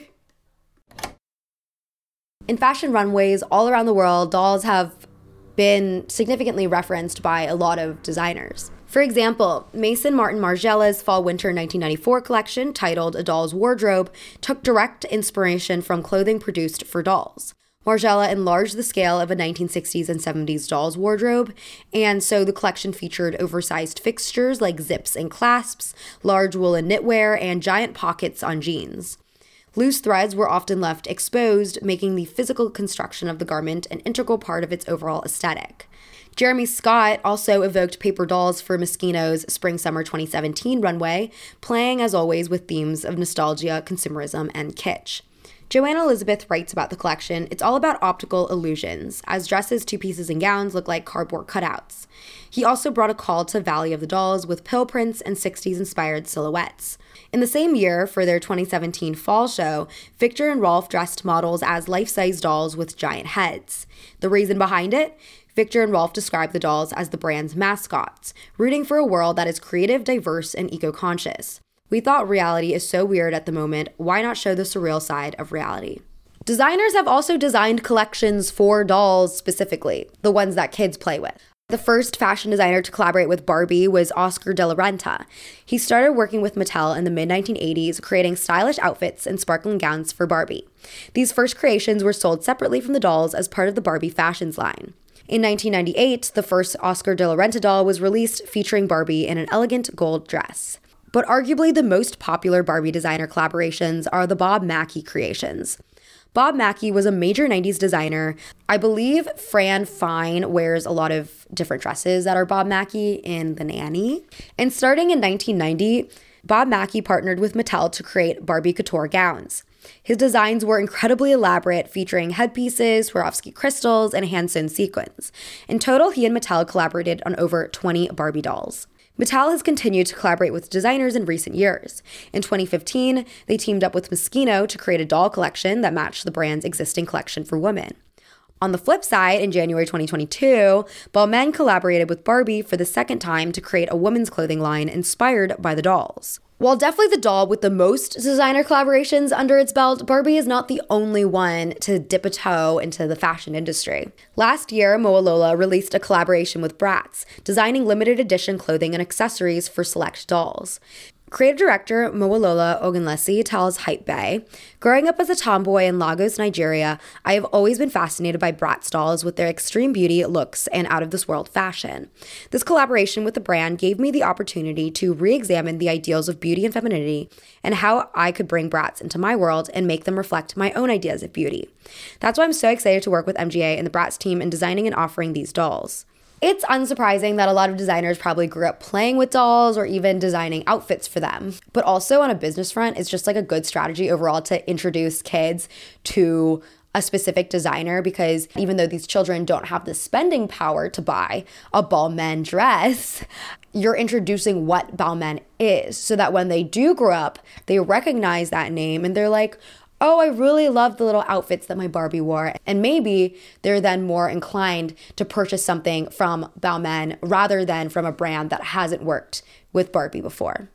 In fashion runways all around the world, dolls have been significantly referenced by a lot of designers. For example, Maison Martin Margiela's Fall-Winter nineteen ninety-four collection, titled A Doll's Wardrobe, took direct inspiration from clothing produced for dolls. Margiela enlarged the scale of a nineteen sixties and seventies doll's wardrobe, and so the collection featured oversized fixtures like zips and clasps, large woolen knitwear, and giant pockets on jeans. Loose threads were often left exposed, making the physical construction of the garment an integral part of its overall aesthetic. Jeremy Scott also evoked paper dolls for Moschino's Spring-Summer twenty seventeen runway, playing as always with themes of nostalgia, consumerism, and kitsch. Joanna Elizabeth writes about the collection, it's all about optical illusions, as dresses, two pieces, and gowns look like cardboard cutouts. He also brought a call to Valley of the Dolls with pill prints and sixties-inspired silhouettes. In the same year, for their twenty seventeen fall show, Victor and Rolf dressed models as life-size dolls with giant heads. The reason behind it? Victor and Rolf described the dolls as the brand's mascots, rooting for a world that is creative, diverse, and eco-conscious. We thought reality is so weird at the moment, why not show the surreal side of reality? Designers have also designed collections for dolls specifically, the ones that kids play with. The first fashion designer to collaborate with Barbie was Oscar de la Renta. He started working with Mattel in the mid nineteen eighties, creating stylish outfits and sparkling gowns for Barbie. These first creations were sold separately from the dolls as part of the Barbie Fashions line. In nineteen ninety-eight, the first Oscar de la Renta doll was released featuring Barbie in an elegant gold dress. But arguably the most popular Barbie designer collaborations are the Bob Mackie creations. Bob Mackie was a major nineties designer. I believe Fran Fine wears a lot of different dresses that are Bob Mackie in The Nanny. And starting in nineteen ninety, Bob Mackie partnered with Mattel to create Barbie couture gowns. His designs were incredibly elaborate, featuring headpieces, Swarovski crystals, and hand-sewn sequins. In total, he and Mattel collaborated on over twenty Barbie dolls. Mattel has continued to collaborate with designers in recent years. In twenty fifteen, they teamed up with Moschino to create a doll collection that matched the brand's existing collection for women. On the flip side, in January twenty twenty-two, Balmain collaborated with Barbie for the second time to create a women's clothing line inspired by the dolls. While definitely the doll with the most designer collaborations under its belt, Barbie is not the only one to dip a toe into the fashion industry. Last year, Moalola released a collaboration with Bratz, designing limited edition clothing and accessories for select dolls. Creative director Moalola Ogunlesi tells Hypebae, growing up as a tomboy in Lagos, Nigeria, I have always been fascinated by Bratz dolls with their extreme beauty, looks, and out-of-this-world fashion. This collaboration with the brand gave me the opportunity to re-examine the ideals of beauty and femininity and how I could bring Bratz into my world and make them reflect my own ideas of beauty. That's why I'm so excited to work with M G A and the Bratz team in designing and offering these dolls. It's unsurprising that a lot of designers probably grew up playing with dolls or even designing outfits for them. But also on a business front, it's just like a good strategy overall to introduce kids to a specific designer, because even though these children don't have the spending power to buy a Balmain dress, you're introducing what Balmain is so that when they do grow up, they recognize that name and they're like, oh, I really love the little outfits that my Barbie wore. And maybe they're then more inclined to purchase something from Balmain rather than from a brand that hasn't worked with Barbie before.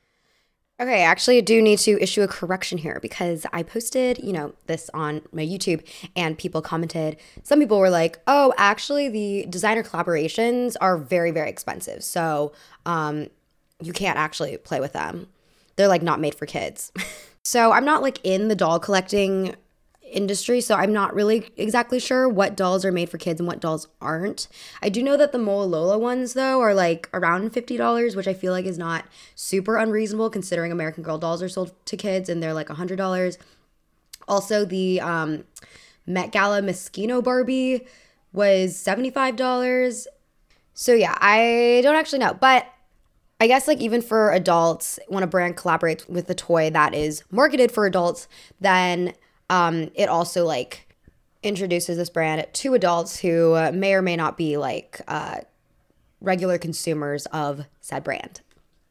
Okay, actually, I do need to issue a correction here because I posted, you know, this on my YouTube and people commented. Some people were like, oh, actually, the designer collaborations are very, very expensive. So um, you can't actually play with them. They're like not made for kids. So I'm not like in the doll collecting industry, so I'm not really exactly sure what dolls are made for kids and what dolls aren't. I do know that the Moalola ones, though, are like around fifty dollars, which I feel like is not super unreasonable considering American Girl dolls are sold to kids and they're like one hundred dollars. Also, the um, Met Gala Moschino Barbie was seventy-five dollars. So yeah, I don't actually know, but I guess like even for adults, when a brand collaborates with a toy that is marketed for adults, then um, it also like introduces this brand to adults who uh, may or may not be like uh, regular consumers of said brand.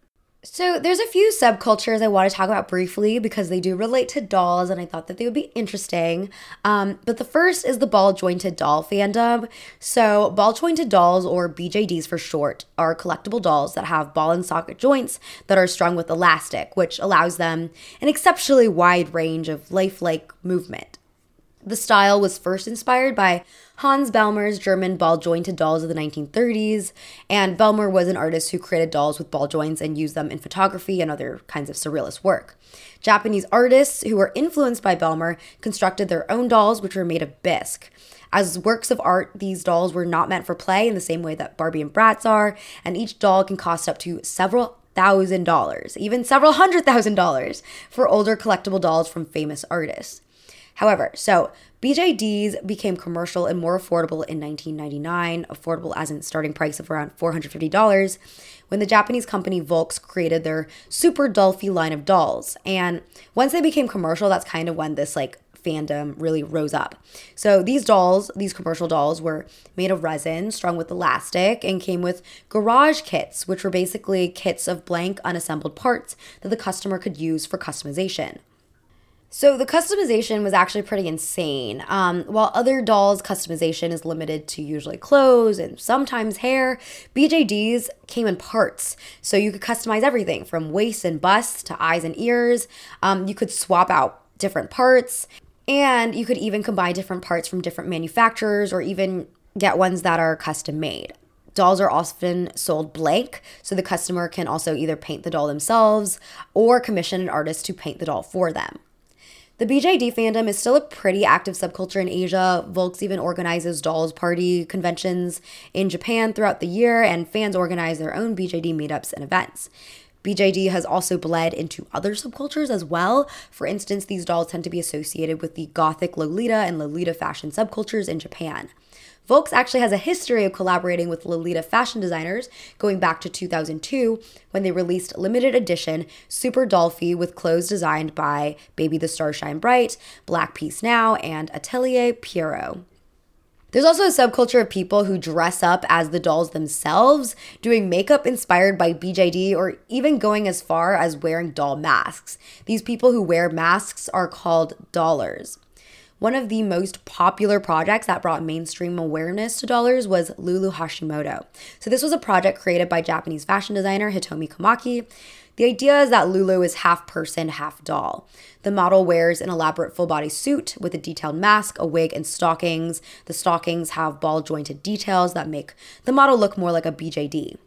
So there's a few subcultures I want to talk about briefly because they do relate to dolls and I thought that they would be interesting. Um, but the first is the ball jointed doll fandom. So ball jointed dolls, or B J Ds for short, are collectible dolls that have ball and socket joints that are strung with elastic, which allows them an exceptionally wide range of lifelike movement. The style was first inspired by Hans Bellmer's German ball-jointed dolls of the nineteen thirties, and Bellmer was an artist who created dolls with ball joints and used them in photography and other kinds of surrealist work. Japanese artists who were influenced by Bellmer constructed their own dolls, which were made of bisque. As works of art, these dolls were not meant for play in the same way that Barbie and Bratz are, and each doll can cost up to several thousand dollars, even several hundred thousand dollars, for older collectible dolls from famous artists. However, so B J Ds became commercial and more affordable in nineteen ninety-nine, affordable as in starting price of around four hundred fifty dollars, when the Japanese company Volks created their Super Dolphy line of dolls. And once they became commercial, that's kind of when this like fandom really rose up. So these dolls, these commercial dolls, were made of resin, strung with elastic, and came with garage kits, which were basically kits of blank, unassembled parts that the customer could use for customization. So the customization was actually pretty insane. Um, while other dolls' customization is limited to usually clothes and sometimes hair, B J Ds came in parts. So you could customize everything from waist and bust to eyes and ears. Um, you could swap out different parts, and you could even combine different parts from different manufacturers or even get ones that are custom made. Dolls are often sold blank, so the customer can also either paint the doll themselves or commission an artist to paint the doll for them. The B J D fandom is still a pretty active subculture in Asia. Volks even organizes dolls party conventions in Japan throughout the year, and fans organize their own B J D meetups and events. B J D has also bled into other subcultures as well. For instance, these dolls tend to be associated with the Gothic Lolita and Lolita fashion subcultures in Japan. Volks actually has a history of collaborating with Lolita fashion designers going back to two thousand two when they released limited edition Super Dolphy with clothes designed by Baby the Stars Shine Bright, Black Peace Now, and Atelier Pierrot. There's also a subculture of people who dress up as the dolls themselves, doing makeup inspired by B J D, or even going as far as wearing doll masks. These people who wear masks are called dollars. One of the most popular projects that brought mainstream awareness to dollars was Lulu Hashimoto. So this was a project created by Japanese fashion designer Hitomi Komaki. The idea is that Lulu is half person, half doll. The model wears an elaborate full-body suit with a detailed mask, a wig, and stockings. The stockings have ball-jointed details that make the model look more like a B J D.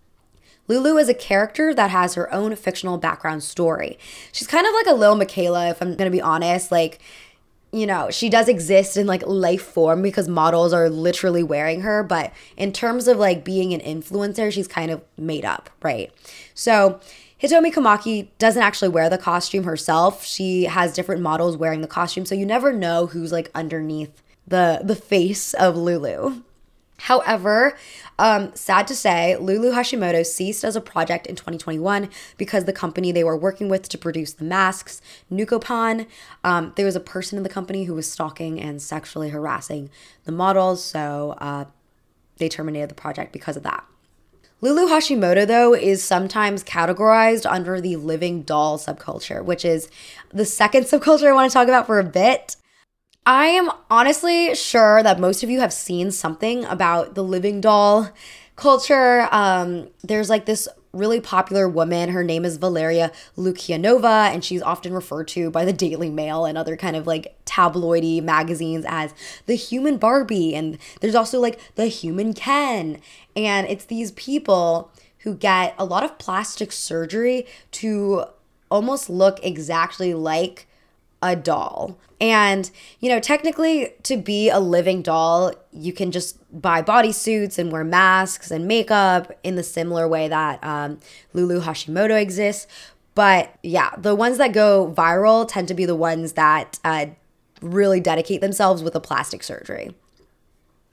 Lulu is a character that has her own fictional background story. She's kind of like a Lil Miquela, if I'm going to be honest. Like, you know, she does exist in like life form because models are literally wearing her, but in terms of like being an influencer, she's kind of made up, right? So Hitomi Komaki doesn't actually wear the costume herself. She has different models wearing the costume, so you never know who's like underneath the the face of Lulu. However, um, sad to say, Lulu Hashimoto ceased as a project in twenty twenty-one because the company they were working with to produce the masks, Nukopan, um, there was a person in the company who was stalking and sexually harassing the models, so uh, they terminated the project because of that. Lulu Hashimoto, though, is sometimes categorized under the living doll subculture, which is the second subculture I want to talk about for a bit. I am honestly sure that most of you have seen something about the living doll culture. Um, there's like this really popular woman. Her name is Valeria Lukianova, and she's often referred to by the Daily Mail and other kind of like tabloidy magazines as the human Barbie. And there's also like the human Ken. And it's these people who get a lot of plastic surgery to almost look exactly like a doll. And, you know, technically to be a living doll, you can just buy bodysuits and wear masks and makeup in the similar way that um, Lulu Hashimoto exists. But yeah, the ones that go viral tend to be the ones that uh, really dedicate themselves with a plastic surgery.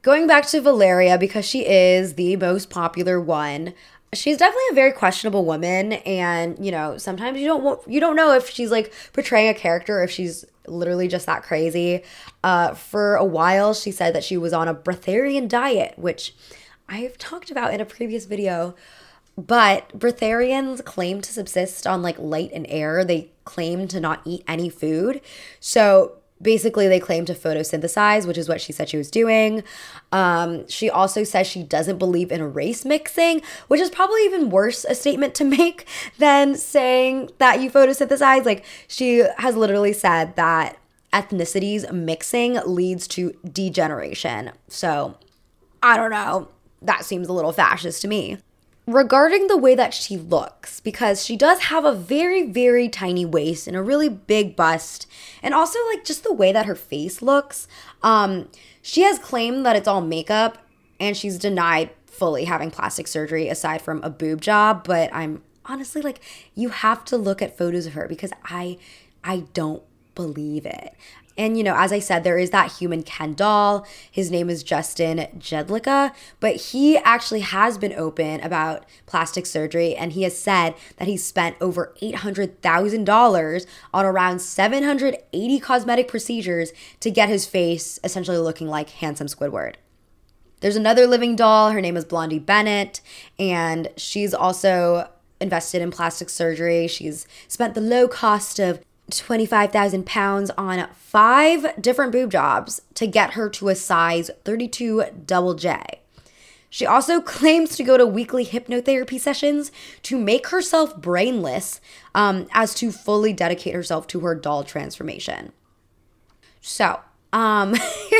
Going back to Valeria, because she is the most popular one, she's definitely a very questionable woman, and you know, sometimes you don't you don't know if she's like portraying a character or if she's literally just that crazy. Uh, for a while, she said that she was on a breatharian diet, which I've talked about in a previous video. But breatharians claim to subsist on like light and air. They claim to not eat any food. So basically, they claim to photosynthesize, which is what she said she was doing. Um, she also says she doesn't believe in race mixing, which is probably even worse a statement to make than saying that you photosynthesize. Like, she has literally said that ethnicities mixing leads to degeneration. So, I don't know. That seems a little fascist to me. Regarding the way that she looks, because she does have a very, very tiny waist and a really big bust, and also like just the way that her face looks, um, she has claimed that it's all makeup, and she's denied fully having plastic surgery aside from a boob job. But I'm honestly like, you have to look at photos of her because I, I don't believe it. And, you know, as I said, there is that human Ken doll. His name is Justin Jedlicka, but he actually has been open about plastic surgery, and he has said that he spent over eight hundred thousand dollars on around seven hundred eighty cosmetic procedures to get his face essentially looking like handsome Squidward. There's another living doll. Her name is Blondie Bennett, and she's also invested in plastic surgery. She's spent the low cost of twenty-five thousand pounds on five different boob jobs to get her to a size thirty-two double J. She also claims to go to weekly hypnotherapy sessions to make herself brainless, um, as to fully dedicate herself to her doll transformation. So, um,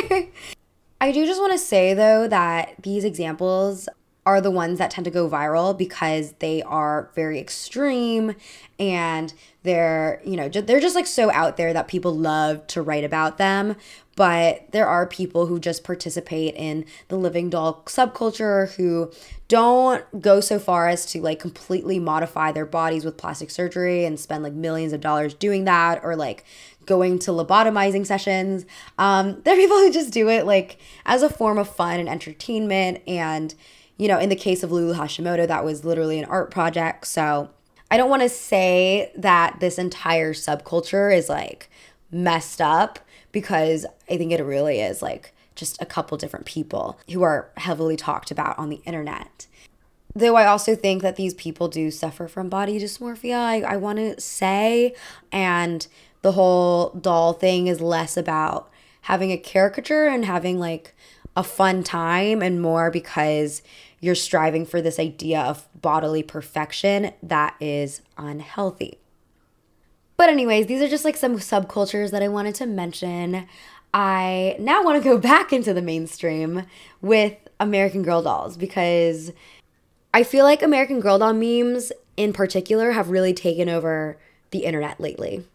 I do just want to say though that these examples are the ones that tend to go viral because they are very extreme and they're, you know, they're just like so out there that people love to write about them. But there are people who just participate in the living doll subculture who don't go so far as to like completely modify their bodies with plastic surgery and spend like millions of dollars doing that, or like going to lobotomizing sessions. Um, there are people who just do it like as a form of fun and entertainment. And you know, in the case of Lulu Hashimoto, that was literally an art project. So I don't want to say that this entire subculture is like messed up, because I think it really is like just a couple different people who are heavily talked about on the internet. Though I also think that these people do suffer from body dysmorphia, I, I want to say, and the whole doll thing is less about having a caricature and having like a fun time and more because you're striving for this idea of bodily perfection that is unhealthy. But anyways, these are just like some subcultures that I wanted to mention. I now want to go back into the mainstream with American Girl dolls, because I feel like American Girl doll memes in particular have really taken over the internet lately.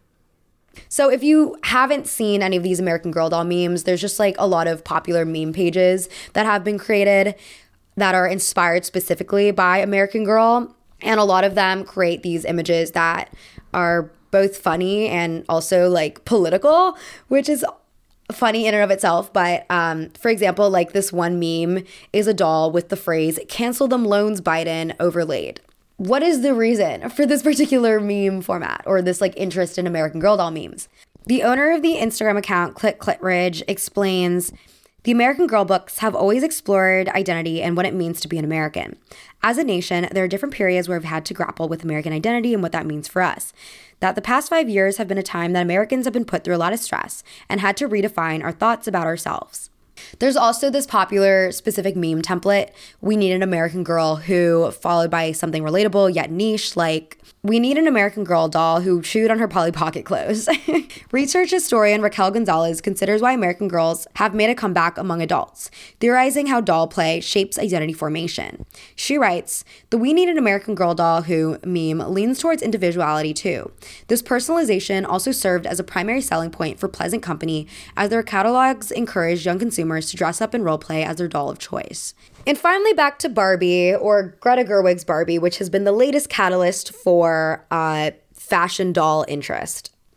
So if you haven't seen any of these American Girl doll memes, there's just like a lot of popular meme pages that have been created that are inspired specifically by American Girl. And a lot of them create these images that are both funny and also like political, which is funny in and of itself. But um, for example, like this one meme is a doll with the phrase "cancel them loans, Biden" overlaid. What is the reason for this particular meme format or this like interest in American Girl doll memes? The owner of the Instagram account, Click Clitridge, explains, "The American Girl books have always explored identity and what it means to be an American. As a nation, there are different periods where we've had to grapple with American identity and what that means for us. That the past five years have been a time that Americans have been put through a lot of stress and had to redefine our thoughts about ourselves." There's also this popular specific meme template, "We need an American Girl who," followed by something relatable yet niche like, "We need an American Girl doll who chewed on her Polly Pocket clothes." Research historian Raquel Gonzalez considers why American Girls have made a comeback among adults, theorizing how doll play shapes identity formation. She writes, "The 'We need an American Girl doll who' meme leans towards individuality too. This personalization also served as a primary selling point for Pleasant Company, as their catalogs encouraged young consumers to dress up and roleplay as their doll of choice." And finally, back to Barbie, or Greta Gerwig's Barbie, which has been the latest catalyst for uh, fashion doll interest.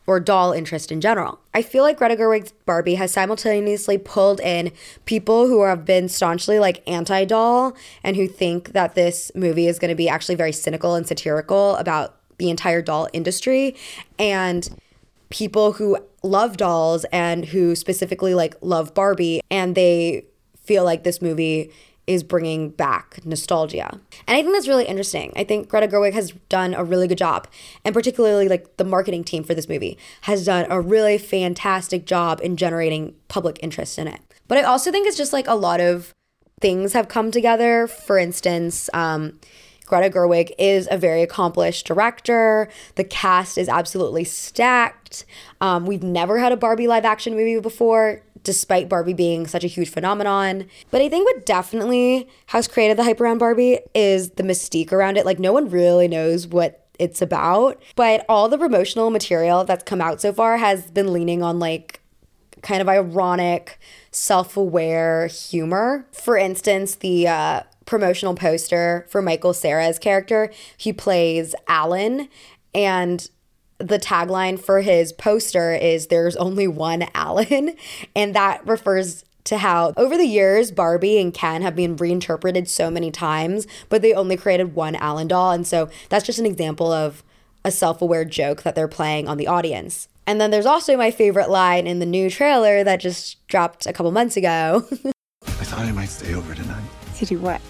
or doll interest in general. I feel like Greta Gerwig's Barbie has simultaneously pulled in people who have been staunchly like anti-doll and who think that this movie is going to be actually very cynical and satirical about the entire doll industry, and people who love dolls and who specifically like love Barbie, and they feel like this movie is bringing back nostalgia. And I think that's really interesting. I think Greta Gerwig has done a really good job, and particularly like the marketing team for this movie has done a really fantastic job in generating public interest in it. But I also think it's just like a lot of things have come together. For instance, um, Greta Gerwig is a very accomplished director. The cast is absolutely stacked. Um, we've never had a Barbie live action movie before, despite Barbie being such a huge phenomenon. But I think what definitely has created the hype around Barbie is the mystique around it. Like, no one really knows what it's about, but all the promotional material that's come out so far has been leaning on like kind of ironic, self-aware humor. For instance, the uh, promotional poster for Michael Cera's character, he plays Alan, and the tagline for his poster is "There's only one Alan," and that refers to how over the years Barbie and Ken have been reinterpreted so many times, but they only created one Alan doll. And so that's just an example of a self-aware joke that they're playing on the audience. And then there's also my favorite line in the new trailer that just dropped a couple months ago. I thought I might stay over tonight. To do what?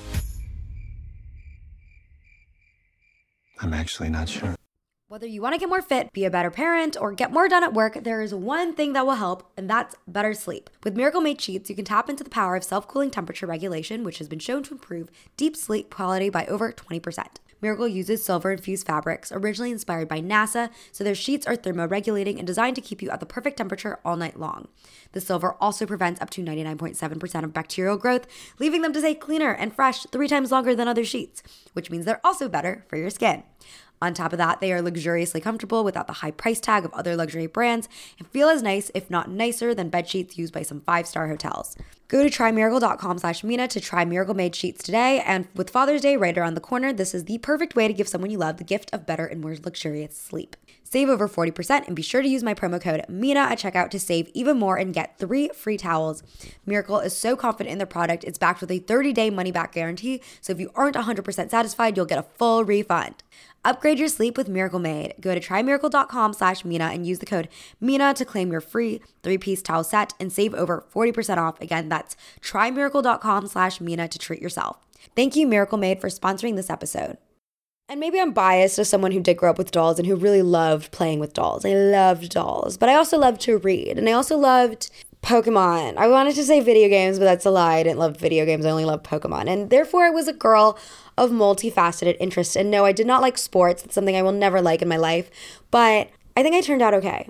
I'm actually not sure. Whether you want to get more fit, be a better parent, or get more done at work, there is one thing that will help, and that's better sleep. With Miracle Made sheets, you can tap into the power of self-cooling temperature regulation, which has been shown to improve deep sleep quality by over twenty percent. Miracle uses silver-infused fabrics, originally inspired by NASA, so their sheets are thermoregulating and designed to keep you at the perfect temperature all night long. The silver also prevents up to ninety-nine point seven percent of bacterial growth, leaving them to stay cleaner and fresh three times longer than other sheets, which means they're also better for your skin. On top of that, they are luxuriously comfortable without the high price tag of other luxury brands and feel as nice, if not nicer, than bed sheets used by some five-star hotels. Go to trymiracle.com slash Mina to try Miracle Made sheets today. And with Father's Day right around the corner, this is the perfect way to give someone you love the gift of better and more luxurious sleep. Save over forty percent and be sure to use my promo code Mina at checkout to save even more and get three free towels. Miracle is so confident in their product, it's backed with a thirty-day money-back guarantee, so if you aren't one hundred percent satisfied, you'll get a full refund. Upgrade your sleep with Miracle Made. Go to trymiracle.com slash Mina and use the code Mina to claim your free three-piece towel set and save over forty percent off. Again, that's trymiracle.com slash Mina to treat yourself. Thank you, Miracle Made, for sponsoring this episode. And maybe I'm biased as someone who did grow up with dolls and who really loved playing with dolls. I loved dolls, but I also loved to read, and I also loved Pokemon. I wanted to say video games, but that's a lie. I didn't love video games. I only loved Pokemon. And therefore, I was a girl of multifaceted interests. And no, I did not like sports. It's something I will never like in my life. But I think I turned out okay.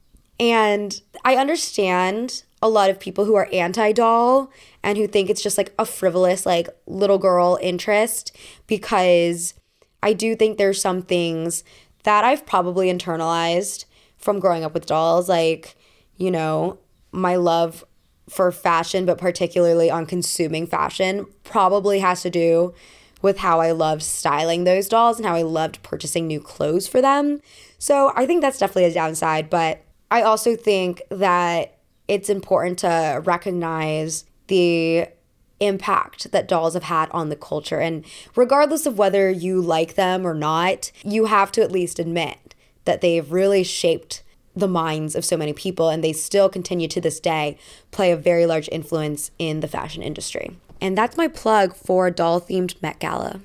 And I understand a lot of people who are anti-doll and who think it's just like a frivolous, like little girl interest, because I do think there's some things that I've probably internalized from growing up with dolls. Like, you know, my love for fashion, but particularly on consuming fashion, probably has to do with how I loved styling those dolls and how I loved purchasing new clothes for them. So I think that's definitely a downside, but I also think that it's important to recognize the impact that dolls have had on the culture. And regardless of whether you like them or not, you have to at least admit that they've really shaped the minds of so many people, and they still continue to this day play a very large influence in the fashion industry. And that's my plug for doll-themed Met Gala.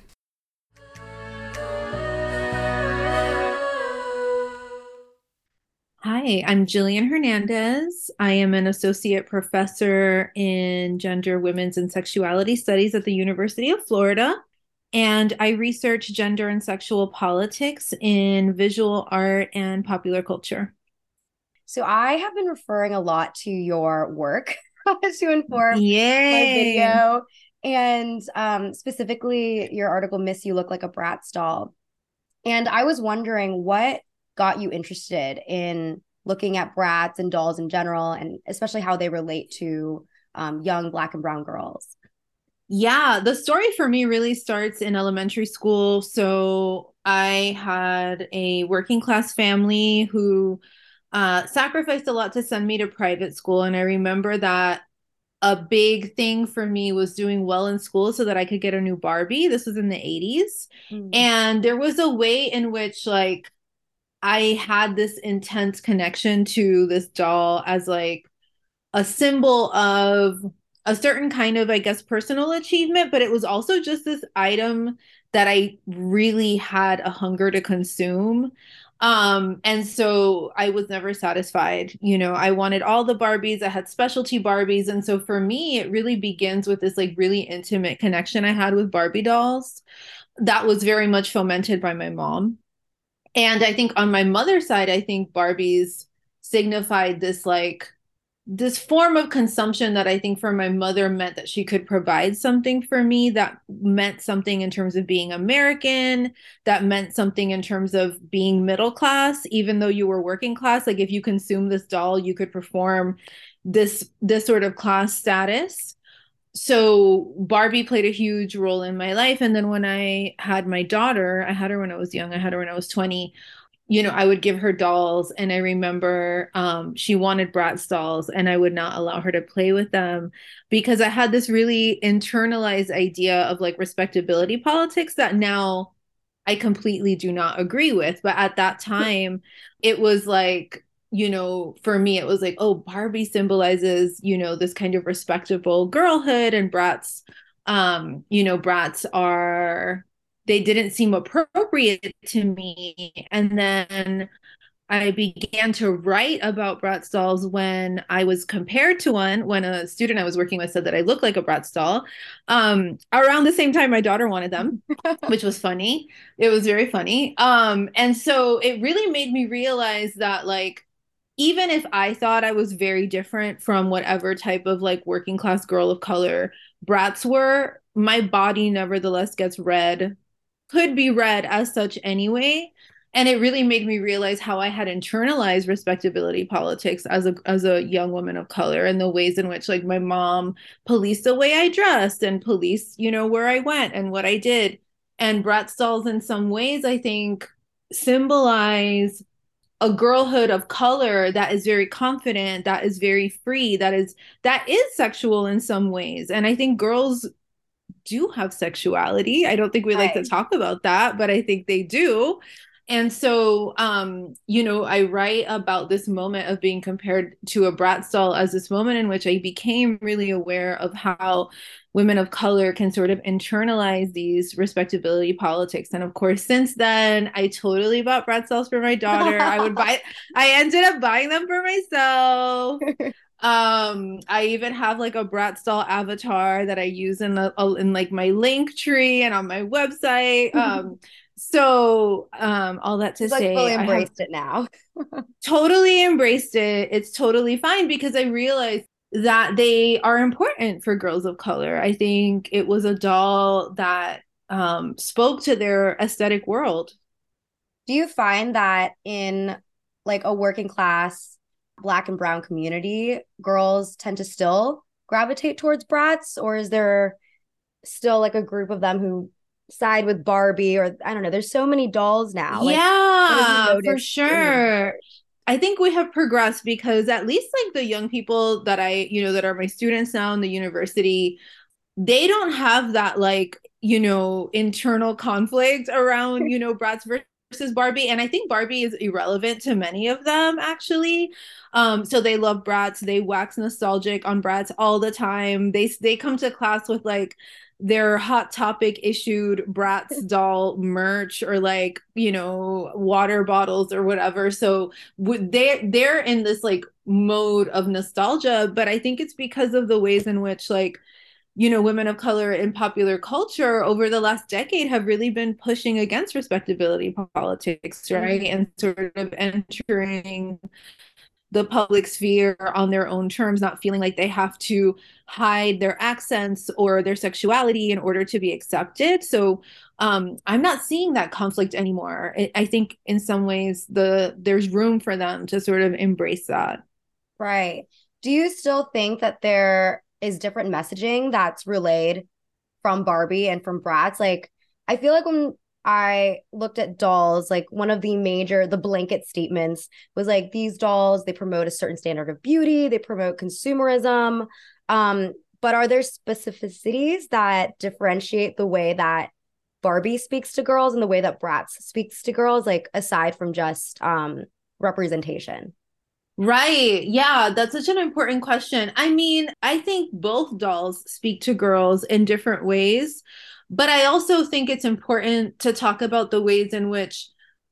Hi, I'm Jillian Hernandez. I am an associate professor in gender, women's, and sexuality studies at the University of Florida. And I research gender and sexual politics in visual art and popular culture. So I have been referring a lot to your work to inform Yay. my video, and um, specifically your article, Miss You Look Like a Bratz Doll. And I was wondering what got you interested in looking at brats and dolls in general, and especially how they relate to um, young Black and brown girls. Yeah, the story for me really starts in elementary school. So I had a working class family who uh, sacrificed a lot to send me to private school. And I remember that a big thing for me was doing well in school so that I could get a new Barbie. This was in the eighties. Mm. And there was a way in which, like, I had this intense connection to this doll as like a symbol of a certain kind of, I guess, personal achievement, but it was also just this item that I really had a hunger to consume. Um, and so I was never satisfied. You know, I wanted all the Barbies. I had specialty Barbies. And so for me, it really begins with this like really intimate connection I had with Barbie dolls that was very much fomented by my mom. And I think on my mother's side, I think Barbies signified this like this form of consumption that I think for my mother meant that she could provide something for me that meant something in terms of being American, that meant something in terms of being middle class, even though you were working class. Like if you consume this doll, you could perform this, this sort of class status. So Barbie played a huge role in my life. And then when I had my daughter, I had her when I was young, I had her when I was twenty, you know, I would give her dolls. And I remember um, she wanted Bratz dolls and I would not allow her to play with them because I had this really internalized idea of like respectability politics that now I completely do not agree with. But at that time, it was like, you know, for me, it was like, oh, Barbie symbolizes, you know, this kind of respectable girlhood and Bratz, um, you know, Bratz are, they didn't seem appropriate to me. And then I began to write about Bratz dolls when I was compared to one, when a student I was working with said that I looked like a Bratz doll. Um, around the same time my daughter wanted them, which was funny. It was very funny. Um, and so it really made me realize that like, even if I thought I was very different from whatever type of like working class girl of color Bratz were, my body nevertheless gets read, could be read as such anyway. And it really made me realize how I had internalized respectability politics as a as a young woman of color and the ways in which like my mom policed the way I dressed and policed, you know, where I went and what I did. And Bratz dolls in some ways, I think, symbolize a girlhood of color that is very confident, that is very free, that is that is sexual in some ways. And I think girls do have sexuality. I don't think we like right. to talk about that, but I think they do. And so, um, you know, I write about this moment of being compared to a Bratz doll as this moment in which I became really aware of how women of color can sort of internalize these respectability politics. And of course, since then, I totally bought Bratz dolls for my daughter. I would buy, I ended up buying them for myself. Um, I even have like a Bratz doll avatar that I use in the, in like my link tree and on my website. Um, So um, all that to She's say, like fully embraced it now. Totally embraced it. It's totally fine because I realized that they are important for girls of color. I think it was a doll that um, spoke to their aesthetic world. Do you find that in like a working class Black and brown community, girls tend to still gravitate towards Bratz, or is there still like a group of them who side with Barbie? Or I don't know, there's so many dolls now. Yeah, like, for sure. I think we have progressed because at least like the young people that I, you know, that are my students now in the university, they don't have that like, you know, internal conflict around, you know, Bratz versus Barbie. And I think Barbie is irrelevant to many of them actually. Um, so they love Bratz, they wax nostalgic on Bratz all the time. They they come to class with like their Hot Topic issued Bratz doll merch or like, you know, water bottles or whatever. So they they're in this like mode of nostalgia, but I think it's because of the ways in which like, you know, women of color in popular culture over the last decade have really been pushing against respectability politics, right? Mm-hmm. And sort of entering the public sphere on their own terms, not feeling like they have to hide their accents or their sexuality in order to be accepted. So um, I'm not seeing that conflict anymore. I, I think in some ways the there's room for them to sort of embrace that. Right. Do you still think that there is different messaging that's relayed from Barbie and from Bratz? Like, I feel like when I looked at dolls, like one of the major, the blanket statements was like these dolls, they promote a certain standard of beauty, they promote consumerism. Um, but are there specificities that differentiate the way that Barbie speaks to girls and the way that Bratz speaks to girls, like aside from just um representation? Right. Yeah, that's such an important question. I mean, I think both dolls speak to girls in different ways, but I also think it's important to talk about the ways in which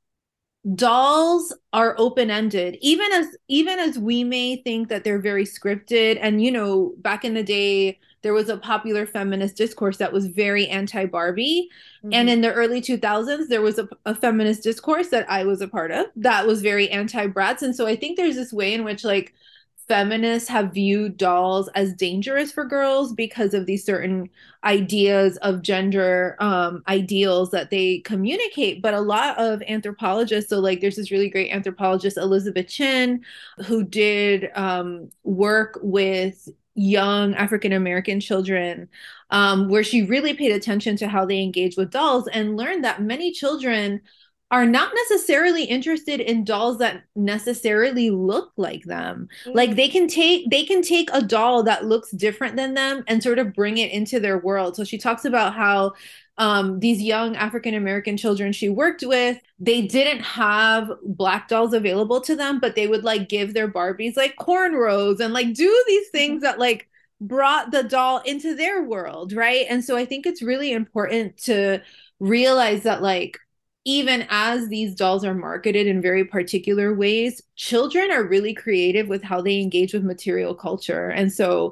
dolls are open-ended, even as even as we may think that they're very scripted. And you know, back in the day there was a popular feminist discourse that was very anti-Barbie, and Mhm. in the early two thousands there was a, a feminist discourse that I was a part of that was very anti-Bratz. And so I think there's this way in which like feminists have viewed dolls as dangerous for girls because of these certain ideas of gender um, ideals that they communicate. But a lot of anthropologists, so like there's this really great anthropologist, Elizabeth Chin, who did um, work with young African American children, um, where she really paid attention to how they engage with dolls and learned that many children are not necessarily interested in dolls that necessarily look like them. Like Mm. they can take they can take a doll that looks different than them and sort of bring it into their world. So she talks about how um, these young African American children she worked with, they didn't have black dolls available to them, but they would like give their Barbies like cornrows and like do these things that like brought the doll into their world, right? And so I think it's really important to realize that like even as these dolls are marketed in very particular ways, children are really creative with how they engage with material culture. And so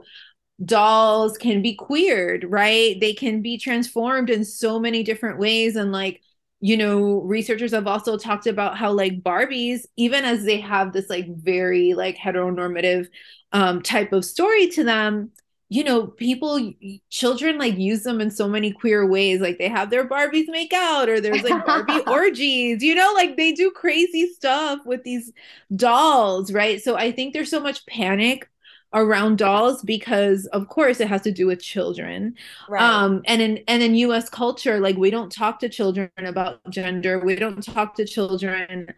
dolls can be queered, right? They can be transformed in so many different ways. And like, you know, researchers have also talked about how like Barbies, even as they have this like very like heteronormative um, type of story to them, you know, people, children like use them in so many queer ways. Like they have their Barbies make out, or there's like Barbie orgies, you know, like they do crazy stuff with these dolls, right? So I think there's so much panic around dolls because of course it has to do with children. Right. Um and in and in U S culture, like we don't talk to children about gender. We don't talk to children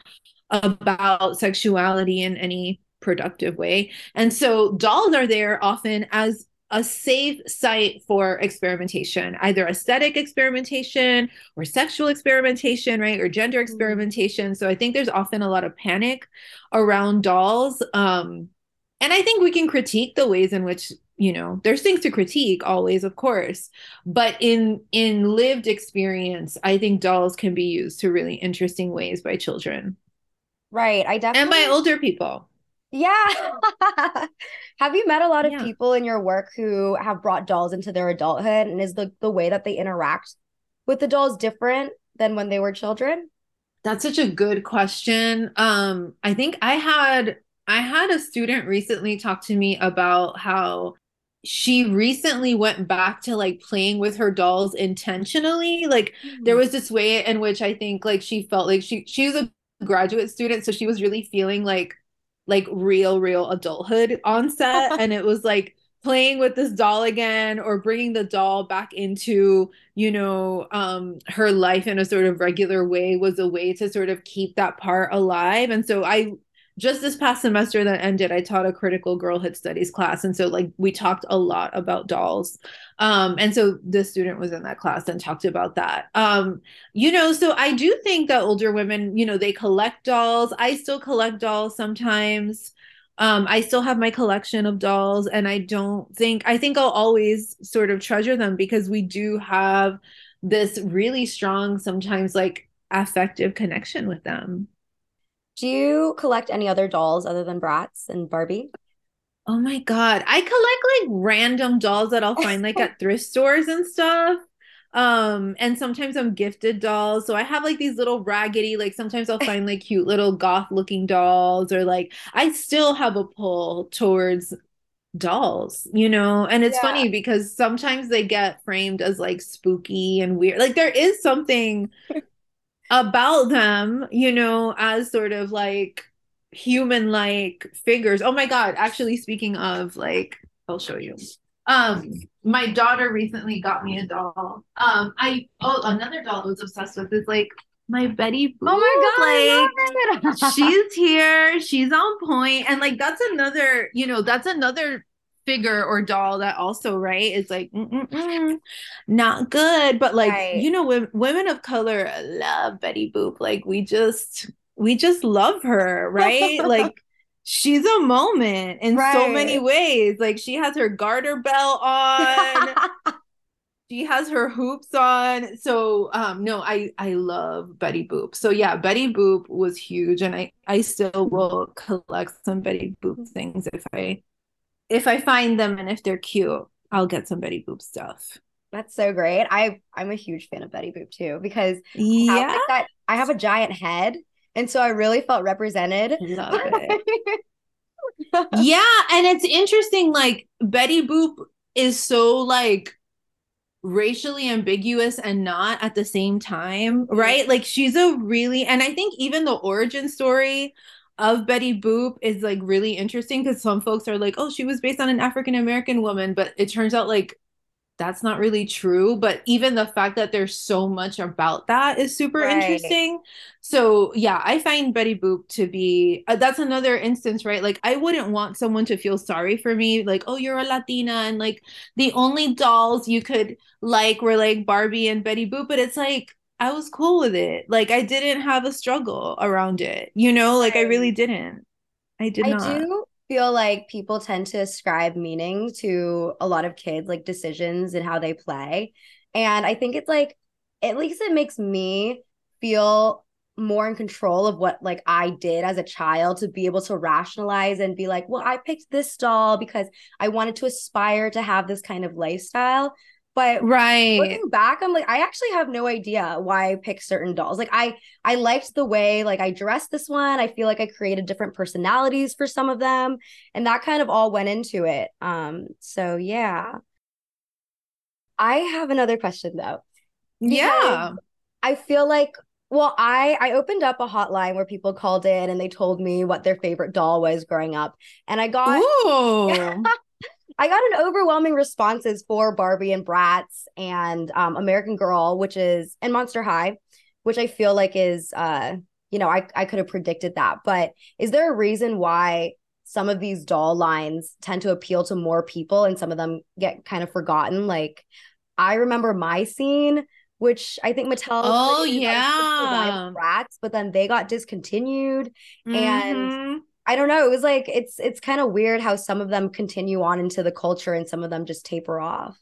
about sexuality in any productive way. And so dolls are there often as a safe site for experimentation, either aesthetic experimentation or sexual experimentation, right? Or gender Mm. experimentation. So I think there's often a lot of panic around dolls. Um, and I think we can critique the ways in which, you know, there's things to critique always, of course, but in in lived experience, I think dolls can be used to really interesting ways by children Right. I and by definitely, older people. yeah. Have you met a lot of Yeah. people in your work who have brought dolls into their adulthood? And is the, the way that they interact with the dolls different than when they were children? That's such a good question. Um, I think I had I had a student recently talk to me about how she recently went back to like playing with her dolls intentionally. Like there Mm. was this way in which I think like she felt like she she was a graduate student, so she was really feeling like like real real adulthood on set, and it was like playing with this doll again or bringing the doll back into, you know, um, her life in a sort of regular way was a way to sort of keep that part alive. And so I just this past semester that ended, I taught a critical girlhood studies class. And so like we talked a lot about dolls. Um, and so the student was in that class and talked about that. Um, you know, so I do think that older women, you know, they collect dolls. I still collect dolls sometimes. Um, I still have my collection of dolls, and I don't think, I think I'll always sort of treasure them because we do have this really strong, sometimes like affective connection with them. Do you collect any other dolls other than Bratz and Barbie? Oh my God. I collect like random dolls that I'll find like at thrift stores and stuff. Um, and sometimes I'm gifted dolls. So I have like these little raggedy, like sometimes I'll find like cute little goth looking dolls, or like I still have a pull towards dolls, you know? And it's Yeah. funny because sometimes they get framed as like spooky and weird. Like there is something about them, you know, as sort of like human like figures. Oh my God, actually, speaking of like, I'll show you. Um, my daughter recently got me a doll. Um, I oh another doll I was obsessed with is like my Betty Boop. Oh my Like God, I love it. she's here, she's on point, and like that's another, you know, that's another figure or doll that also, right, is like mm-mm-mm, not good, but like Right. you know, women, women of color love Betty Boop. Like we just we just love her, right? Like she's a moment in so many Right. ways. Like she has her garter belt on, she has her hoops on. So um no, I I love Betty Boop. So yeah, Betty Boop was huge, and I I still will collect some Betty Boop things if I if I find them, and if they're cute, I'll get some Betty Boop stuff. That's so great. I I'm a huge fan of Betty Boop too because I have Yeah, like that. I have a giant head, and so I really felt represented. love it. Yeah, and it's interesting, like Betty Boop is so like racially ambiguous and not at the same time, right? Like she's a really, and I think even the origin story of Betty Boop is like really interesting because some folks are like, oh, she was based on an African American woman, but it turns out like that's not really true. But even the fact that there's so much about that is super Right. interesting. So yeah, I find Betty Boop to be uh, that's another instance, right? Like I wouldn't want someone to feel sorry for me, like, oh, you're a Latina, and like the only dolls you could like were like Barbie and Betty Boop, but it's like I was cool with it. Like I didn't have a struggle around it, you know, like I really Right. didn't. I did I not. do feel like people tend to ascribe meaning to a lot of kids, like decisions and how they play. And I think it's like, at least it makes me feel more in control of what like I did as a child to be able to rationalize and be like, well, I picked this doll because I wanted to aspire to have this kind of lifestyle. But Right. looking back, I'm like, I actually have no idea why I picked certain dolls. Like I I liked the way like I dressed this one. I feel like I created different personalities for some of them. And that kind of all went into it. Um, so yeah. I have another question though, because Yeah. I feel like well, I I opened up a hotline where people called in and they told me what their favorite doll was growing up. And I got Ooh. I got an overwhelming responses for Barbie and Bratz and um, American Girl, which is and Monster High, which I feel like is uh, you know, I I could have predicted that. But is there a reason why some of these doll lines tend to appeal to more people and some of them get kind of forgotten? Like I remember My Scene, which I think Mattel Oh created. I was supposed to line with yeah. Bratz, but then they got discontinued. And Mm-hmm. I don't know. It was like it's it's kind of weird how some of them continue on into the culture and some of them just taper off.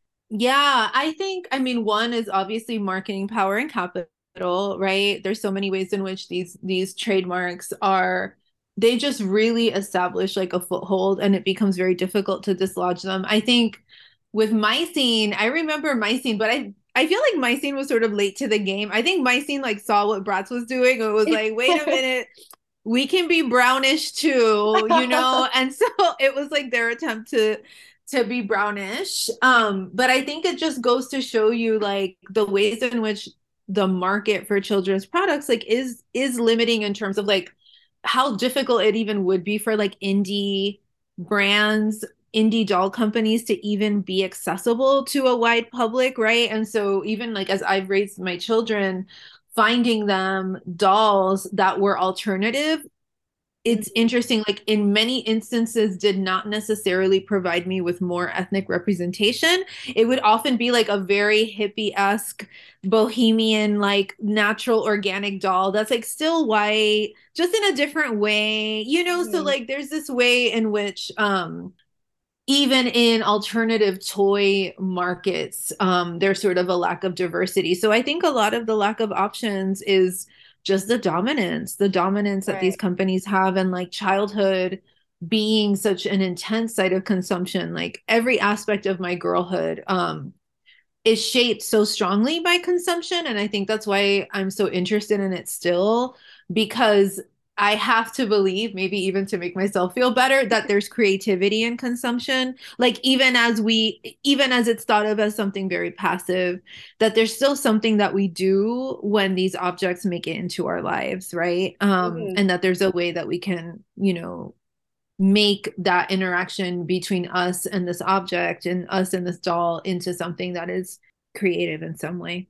Yeah, I think, I mean, one is obviously marketing power and capital, right? There's so many ways in which these these trademarks are they just really establish like a foothold, and it becomes very difficult to dislodge them. I think with My Scene, I remember My Scene, but I I feel like My Scene was sort of late to the game. I think My Scene like saw what Bratz was doing and was like, wait a minute, we can be brownish too, you know? And so it was like their attempt to to be brownish. Um, but I think it just goes to show you like the ways in which the market for children's products like is is limiting in terms of like how difficult it even would be for like indie brands, indie doll companies to even be accessible to a wide public, right? And so even like as I've raised my children, finding them dolls that were alternative, it's interesting, like in many instances did not necessarily provide me with more ethnic representation. It would often be like a very hippie-esque bohemian like natural organic doll that's like still white, just in a different way, you know. So Mhm. like there's this way in which um even in alternative toy markets, um, there's sort of a lack of diversity. So I think a lot of the lack of options is just the dominance, the dominance that these Right. companies have, and like childhood being such an intense site of consumption. Like every aspect of my girlhood um, is shaped so strongly by consumption. And I think that's why I'm so interested in it still, because I have to believe, maybe even to make myself feel better, that there's creativity in consumption. Like even as we, even as it's thought of as something very passive, that there's still something that we do when these objects make it into our lives, right? Um, Mhm. and that there's a way that we can, you know, make that interaction between us and this object and us and this doll into something that is creative in some way.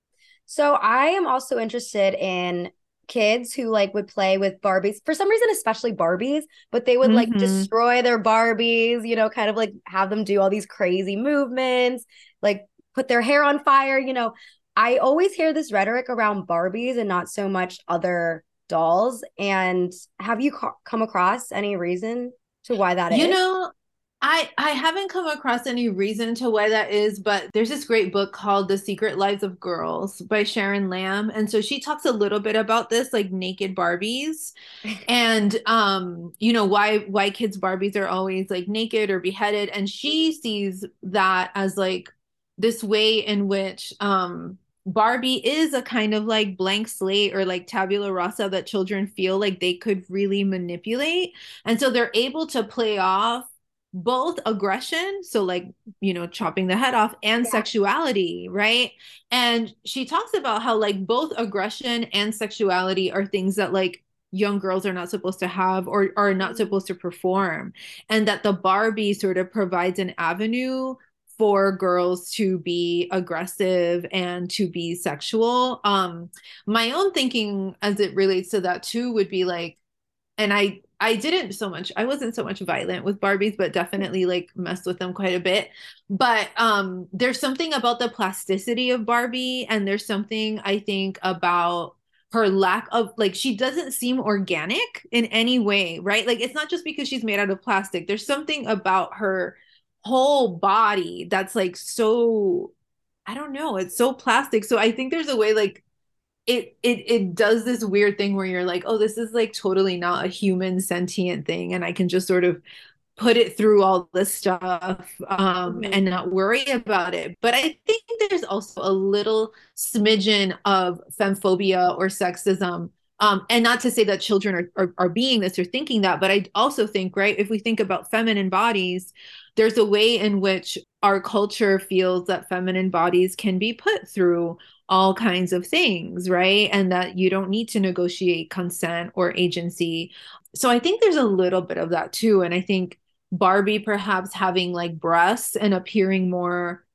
So I am also interested in kids who like would play with Barbies for some reason, especially Barbies, but they would like Mhm. destroy their Barbies, you know, kind of like have them do all these crazy movements, like put their hair on fire. You know, I always hear this rhetoric around Barbies and not so much other dolls. And have you co- come across any reason to why that You is? know, I I haven't come across any reason to why that is, but there's this great book called The Secret Lives of Girls by Sharon Lamb. And so she talks a little bit about this, like naked Barbies and um, you know, why why kids' Barbies are always like naked or beheaded. And she sees that as like this way in which um Barbie is a kind of like blank slate or like tabula rasa that children feel like they could really manipulate. And so they're able to play off both aggression, so like, you know, chopping the head off, and Yeah. sexuality, right? And she talks about how like both aggression and sexuality are things that like young girls are not supposed to have or are not supposed to perform. And that the Barbie sort of provides an avenue for girls to be aggressive and to be sexual. Um, my own thinking as it relates to that too would be like, and I I didn't so much, I wasn't so much violent with Barbies, but definitely like messed with them quite a bit. But um there's something about the plasticity of Barbie, and there's something I think about her lack of like, she doesn't seem organic in any way, right? Like it's not just because she's made out of plastic. There's something about her whole body that's like so, I don't know, it's so plastic. So I think there's a way like it it it does this weird thing where you're like, oh, this is like totally not a human sentient thing, and I can just sort of put it through all this stuff um Mhm. and not worry about it. But I think there's also a little smidgen of femphobia or sexism. Um, and not to say that children are, are are being this or thinking that, but I also think, right, if we think about feminine bodies, there's a way in which our culture feels that feminine bodies can be put through all kinds of things, right? And that you don't need to negotiate consent or agency. So I think there's a little bit of that too. And I think Barbie perhaps having like breasts and appearing more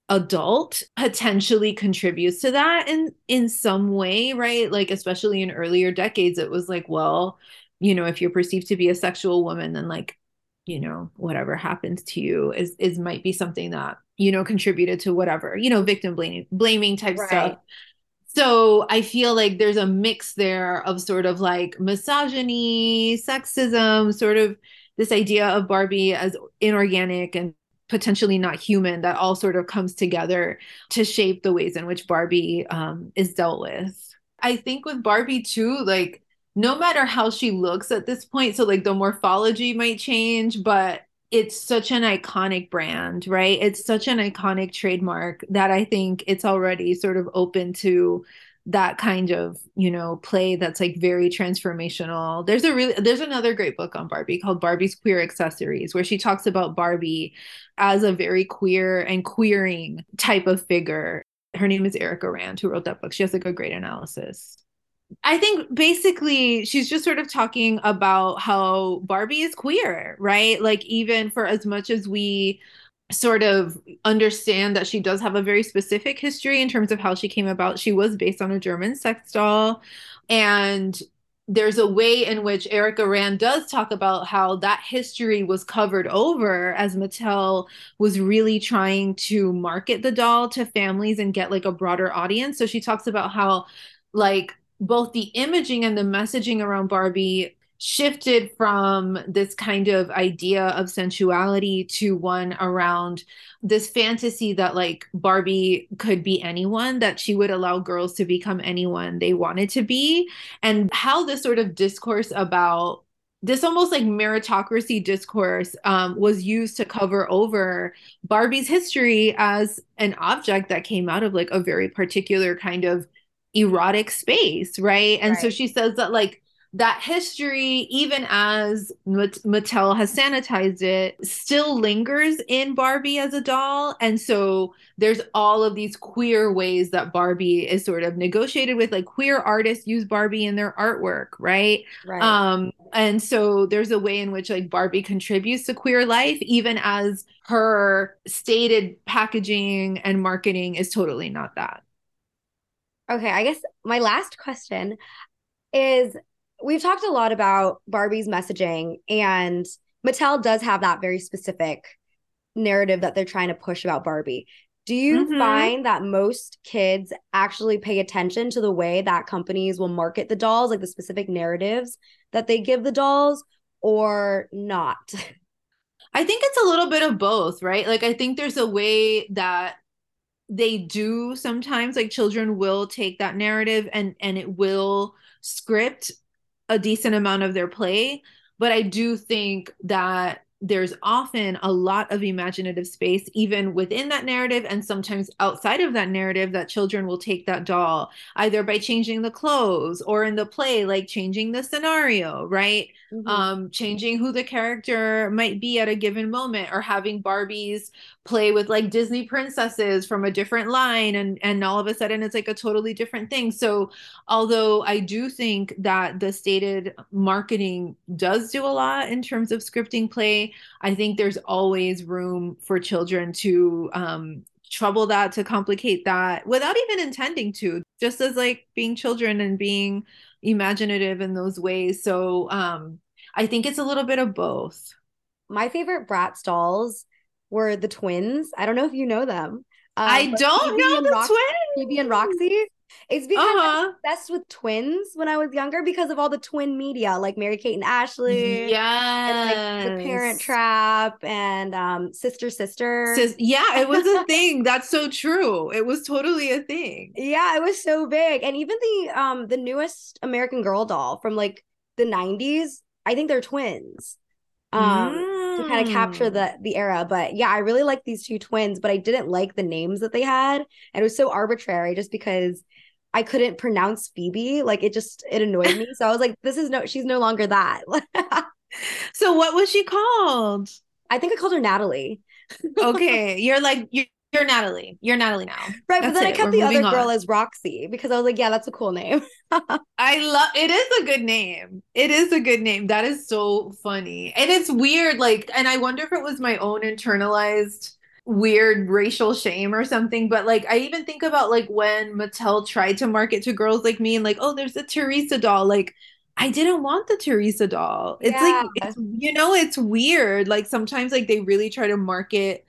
adult potentially contributes to that in in some way, right? Like especially in earlier decades, it was like, well, you know, if you're perceived to be a sexual woman, then like, you know, whatever happens to you is is might be something that, you know, contributed to whatever, you know, victim blaming blaming type stuff. Right. So I feel like there's a mix there of sort of like misogyny, sexism, sort of this idea of Barbie as inorganic and potentially not human, that all sort of comes together to shape the ways in which Barbie um, is dealt with. I think with Barbie too, like no matter how she looks at this point, so like the morphology might change, but it's such an iconic brand, right? It's such an iconic trademark that I think it's already sort of open to that kind of, you know, play that's like very transformational. There's a really there's another great book on Barbie called Barbie's Queer Accessories, where she talks about Barbie as a very queer and queering type of figure. Her name is Erica Rand, who wrote that book. She has like a great analysis. I think basically she's just sort of talking about how Barbie is queer, right? Like, even for as much as we sort of understand that she does have a very specific history in terms of how she came about, she was based on a German sex doll. And there's a way in which Erica Rand does talk about how that history was covered over as Mattel was really trying to market the doll to families and get like a broader audience. So she talks about how, like, both the imaging and the messaging around Barbie shifted from this kind of idea of sensuality to one around this fantasy that like Barbie could be anyone, that she would allow girls to become anyone they wanted to be, and how this sort of discourse about this almost like meritocracy discourse um, was used to cover over Barbie's history as an object that came out of like a very particular kind of erotic space, right? And so Right. she says that like that history, even as Mattel has sanitized it, still lingers in Barbie as a doll. And so there's all of these queer ways that Barbie is sort of negotiated with, like queer artists use Barbie in their artwork, right? Right. Um, And so there's a way in which like Barbie contributes to queer life, even as her stated packaging and marketing is totally not that. Okay, I guess my last question is we've talked a lot about Barbie's messaging, and Mattel does have that very specific narrative that they're trying to push about Barbie. Do you Mhm. find that most kids actually pay attention to the way that companies will market the dolls, like the specific narratives that they give the dolls, or not? I think it's a little bit of both, right? Like, I think there's a way that they do sometimes, like children will take that narrative and and it will script a decent amount of their play. But I do think that there's often a lot of imaginative space, even within that narrative, and sometimes outside of that narrative, that children will take that doll either by changing the clothes or in the play, like changing the scenario, right? Mhm. Um, changing who the character might be at a given moment, or having Barbies play with like Disney princesses from a different line, and and all of a sudden it's like a totally different thing. So although I do think that the stated marketing does do a lot in terms of scripting play, I think there's always room for children to um, trouble that, to complicate that without even intending to, just as like being children and being imaginative in those ways. So um, I think it's a little bit of both. My favorite Bratz dolls were the twins. I don't know if you know them. I Um, but don't Phoebe know and the Rox- Phoebe and twins. Roxy. It's because I Uh-huh. was obsessed with twins when I was younger because of all the twin media, like Mary Kate and Ashley, and like The Parent Yes. Trap, and um, Sister Sister. Sis, yeah, it was a thing. That's so true. It was totally a thing. Yeah, it was so big. And even the um the newest American Girl doll from like the nineties, I think they're twins. Um to kind of capture Mm. the the era. But yeah, I really like these two twins, but I didn't like the names that they had. And it was so arbitrary just because I couldn't pronounce Phoebe. Like it just it annoyed me. So I was like, this is no she's no longer that. So what was she called? I think I called her Natalie. Okay, you're like you're, you're Natalie. You're Natalie now. Right, but That's then I it. We're kept the other moving girl on. as Roxy because I was like, yeah, that's a cool name. I love it. Is a good name. It is a good name. That is so funny. And it's weird, like, and I wonder if it was my own internalized weird racial shame or something. But like I even think about like when Mattel tried to market to girls like me and like, oh, there's a Teresa doll. Like I didn't want the Teresa doll. It's like Yeah. it's you know, it's weird. Like sometimes like they really try to market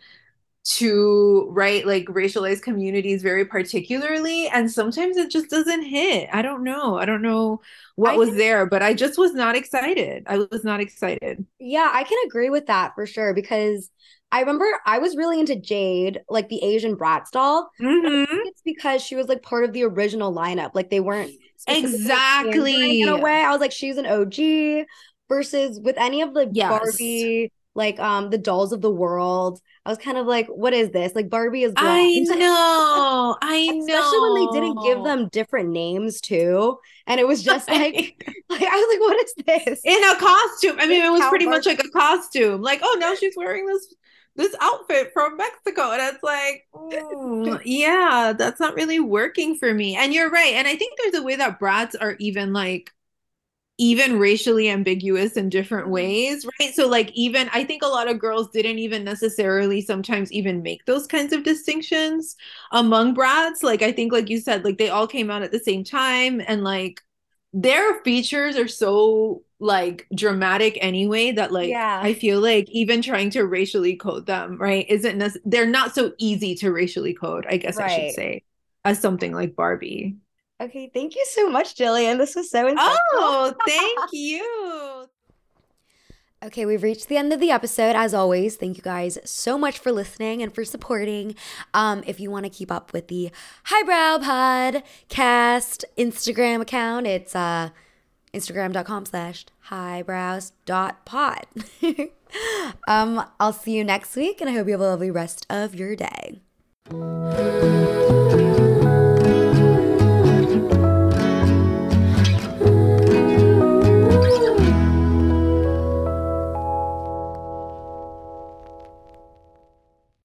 to right like racialized communities very particularly, and sometimes it just doesn't hit. I don't know. I don't know what I was can there, but I just was not excited. I was not excited. Yeah, I can agree with that for sure because I remember I was really into Jade, like the Asian Bratz doll. But I think Hmm. it's because she was like part of the original lineup. Like they weren't specifically pandering in Exactly. a way. I was like, she's an O G versus with any of the Yes. Barbie, like um the dolls of the world. I was kind of like, what is this? Like Barbie is bland. I know. I And especially when they didn't give know. them different names too. And it was just like, Right. like I was like, what is this? In a costume. I mean, This it was cow pretty much Barbie. like a costume. Like, oh, now she's wearing this this outfit from Mexico. And it's like, mm, yeah, that's not really working for me. And you're right. And I think there's a way that brats are even like even racially ambiguous in different Mhm. ways, right? So like even I think a lot of girls didn't even necessarily sometimes even make those kinds of distinctions among brats. Like I think like you said, like they all came out at the same time, and like their features are so like dramatic anyway that like Yeah, I feel like even trying to racially code them, right, isn't nec- they're not so easy to racially code, I guess I should right. say, as something like Barbie. Okay, thank you so much, Jillian. This was so insightful. Oh, thank you. Okay, we've reached the end of the episode. As always, thank you guys so much for listening and for supporting. Um, if you want to keep up with the Highbrow Podcast Instagram account, it's uh, instagram.com slash highbrows dot pod. um, I'll see you next week, and I hope you have a lovely rest of your day.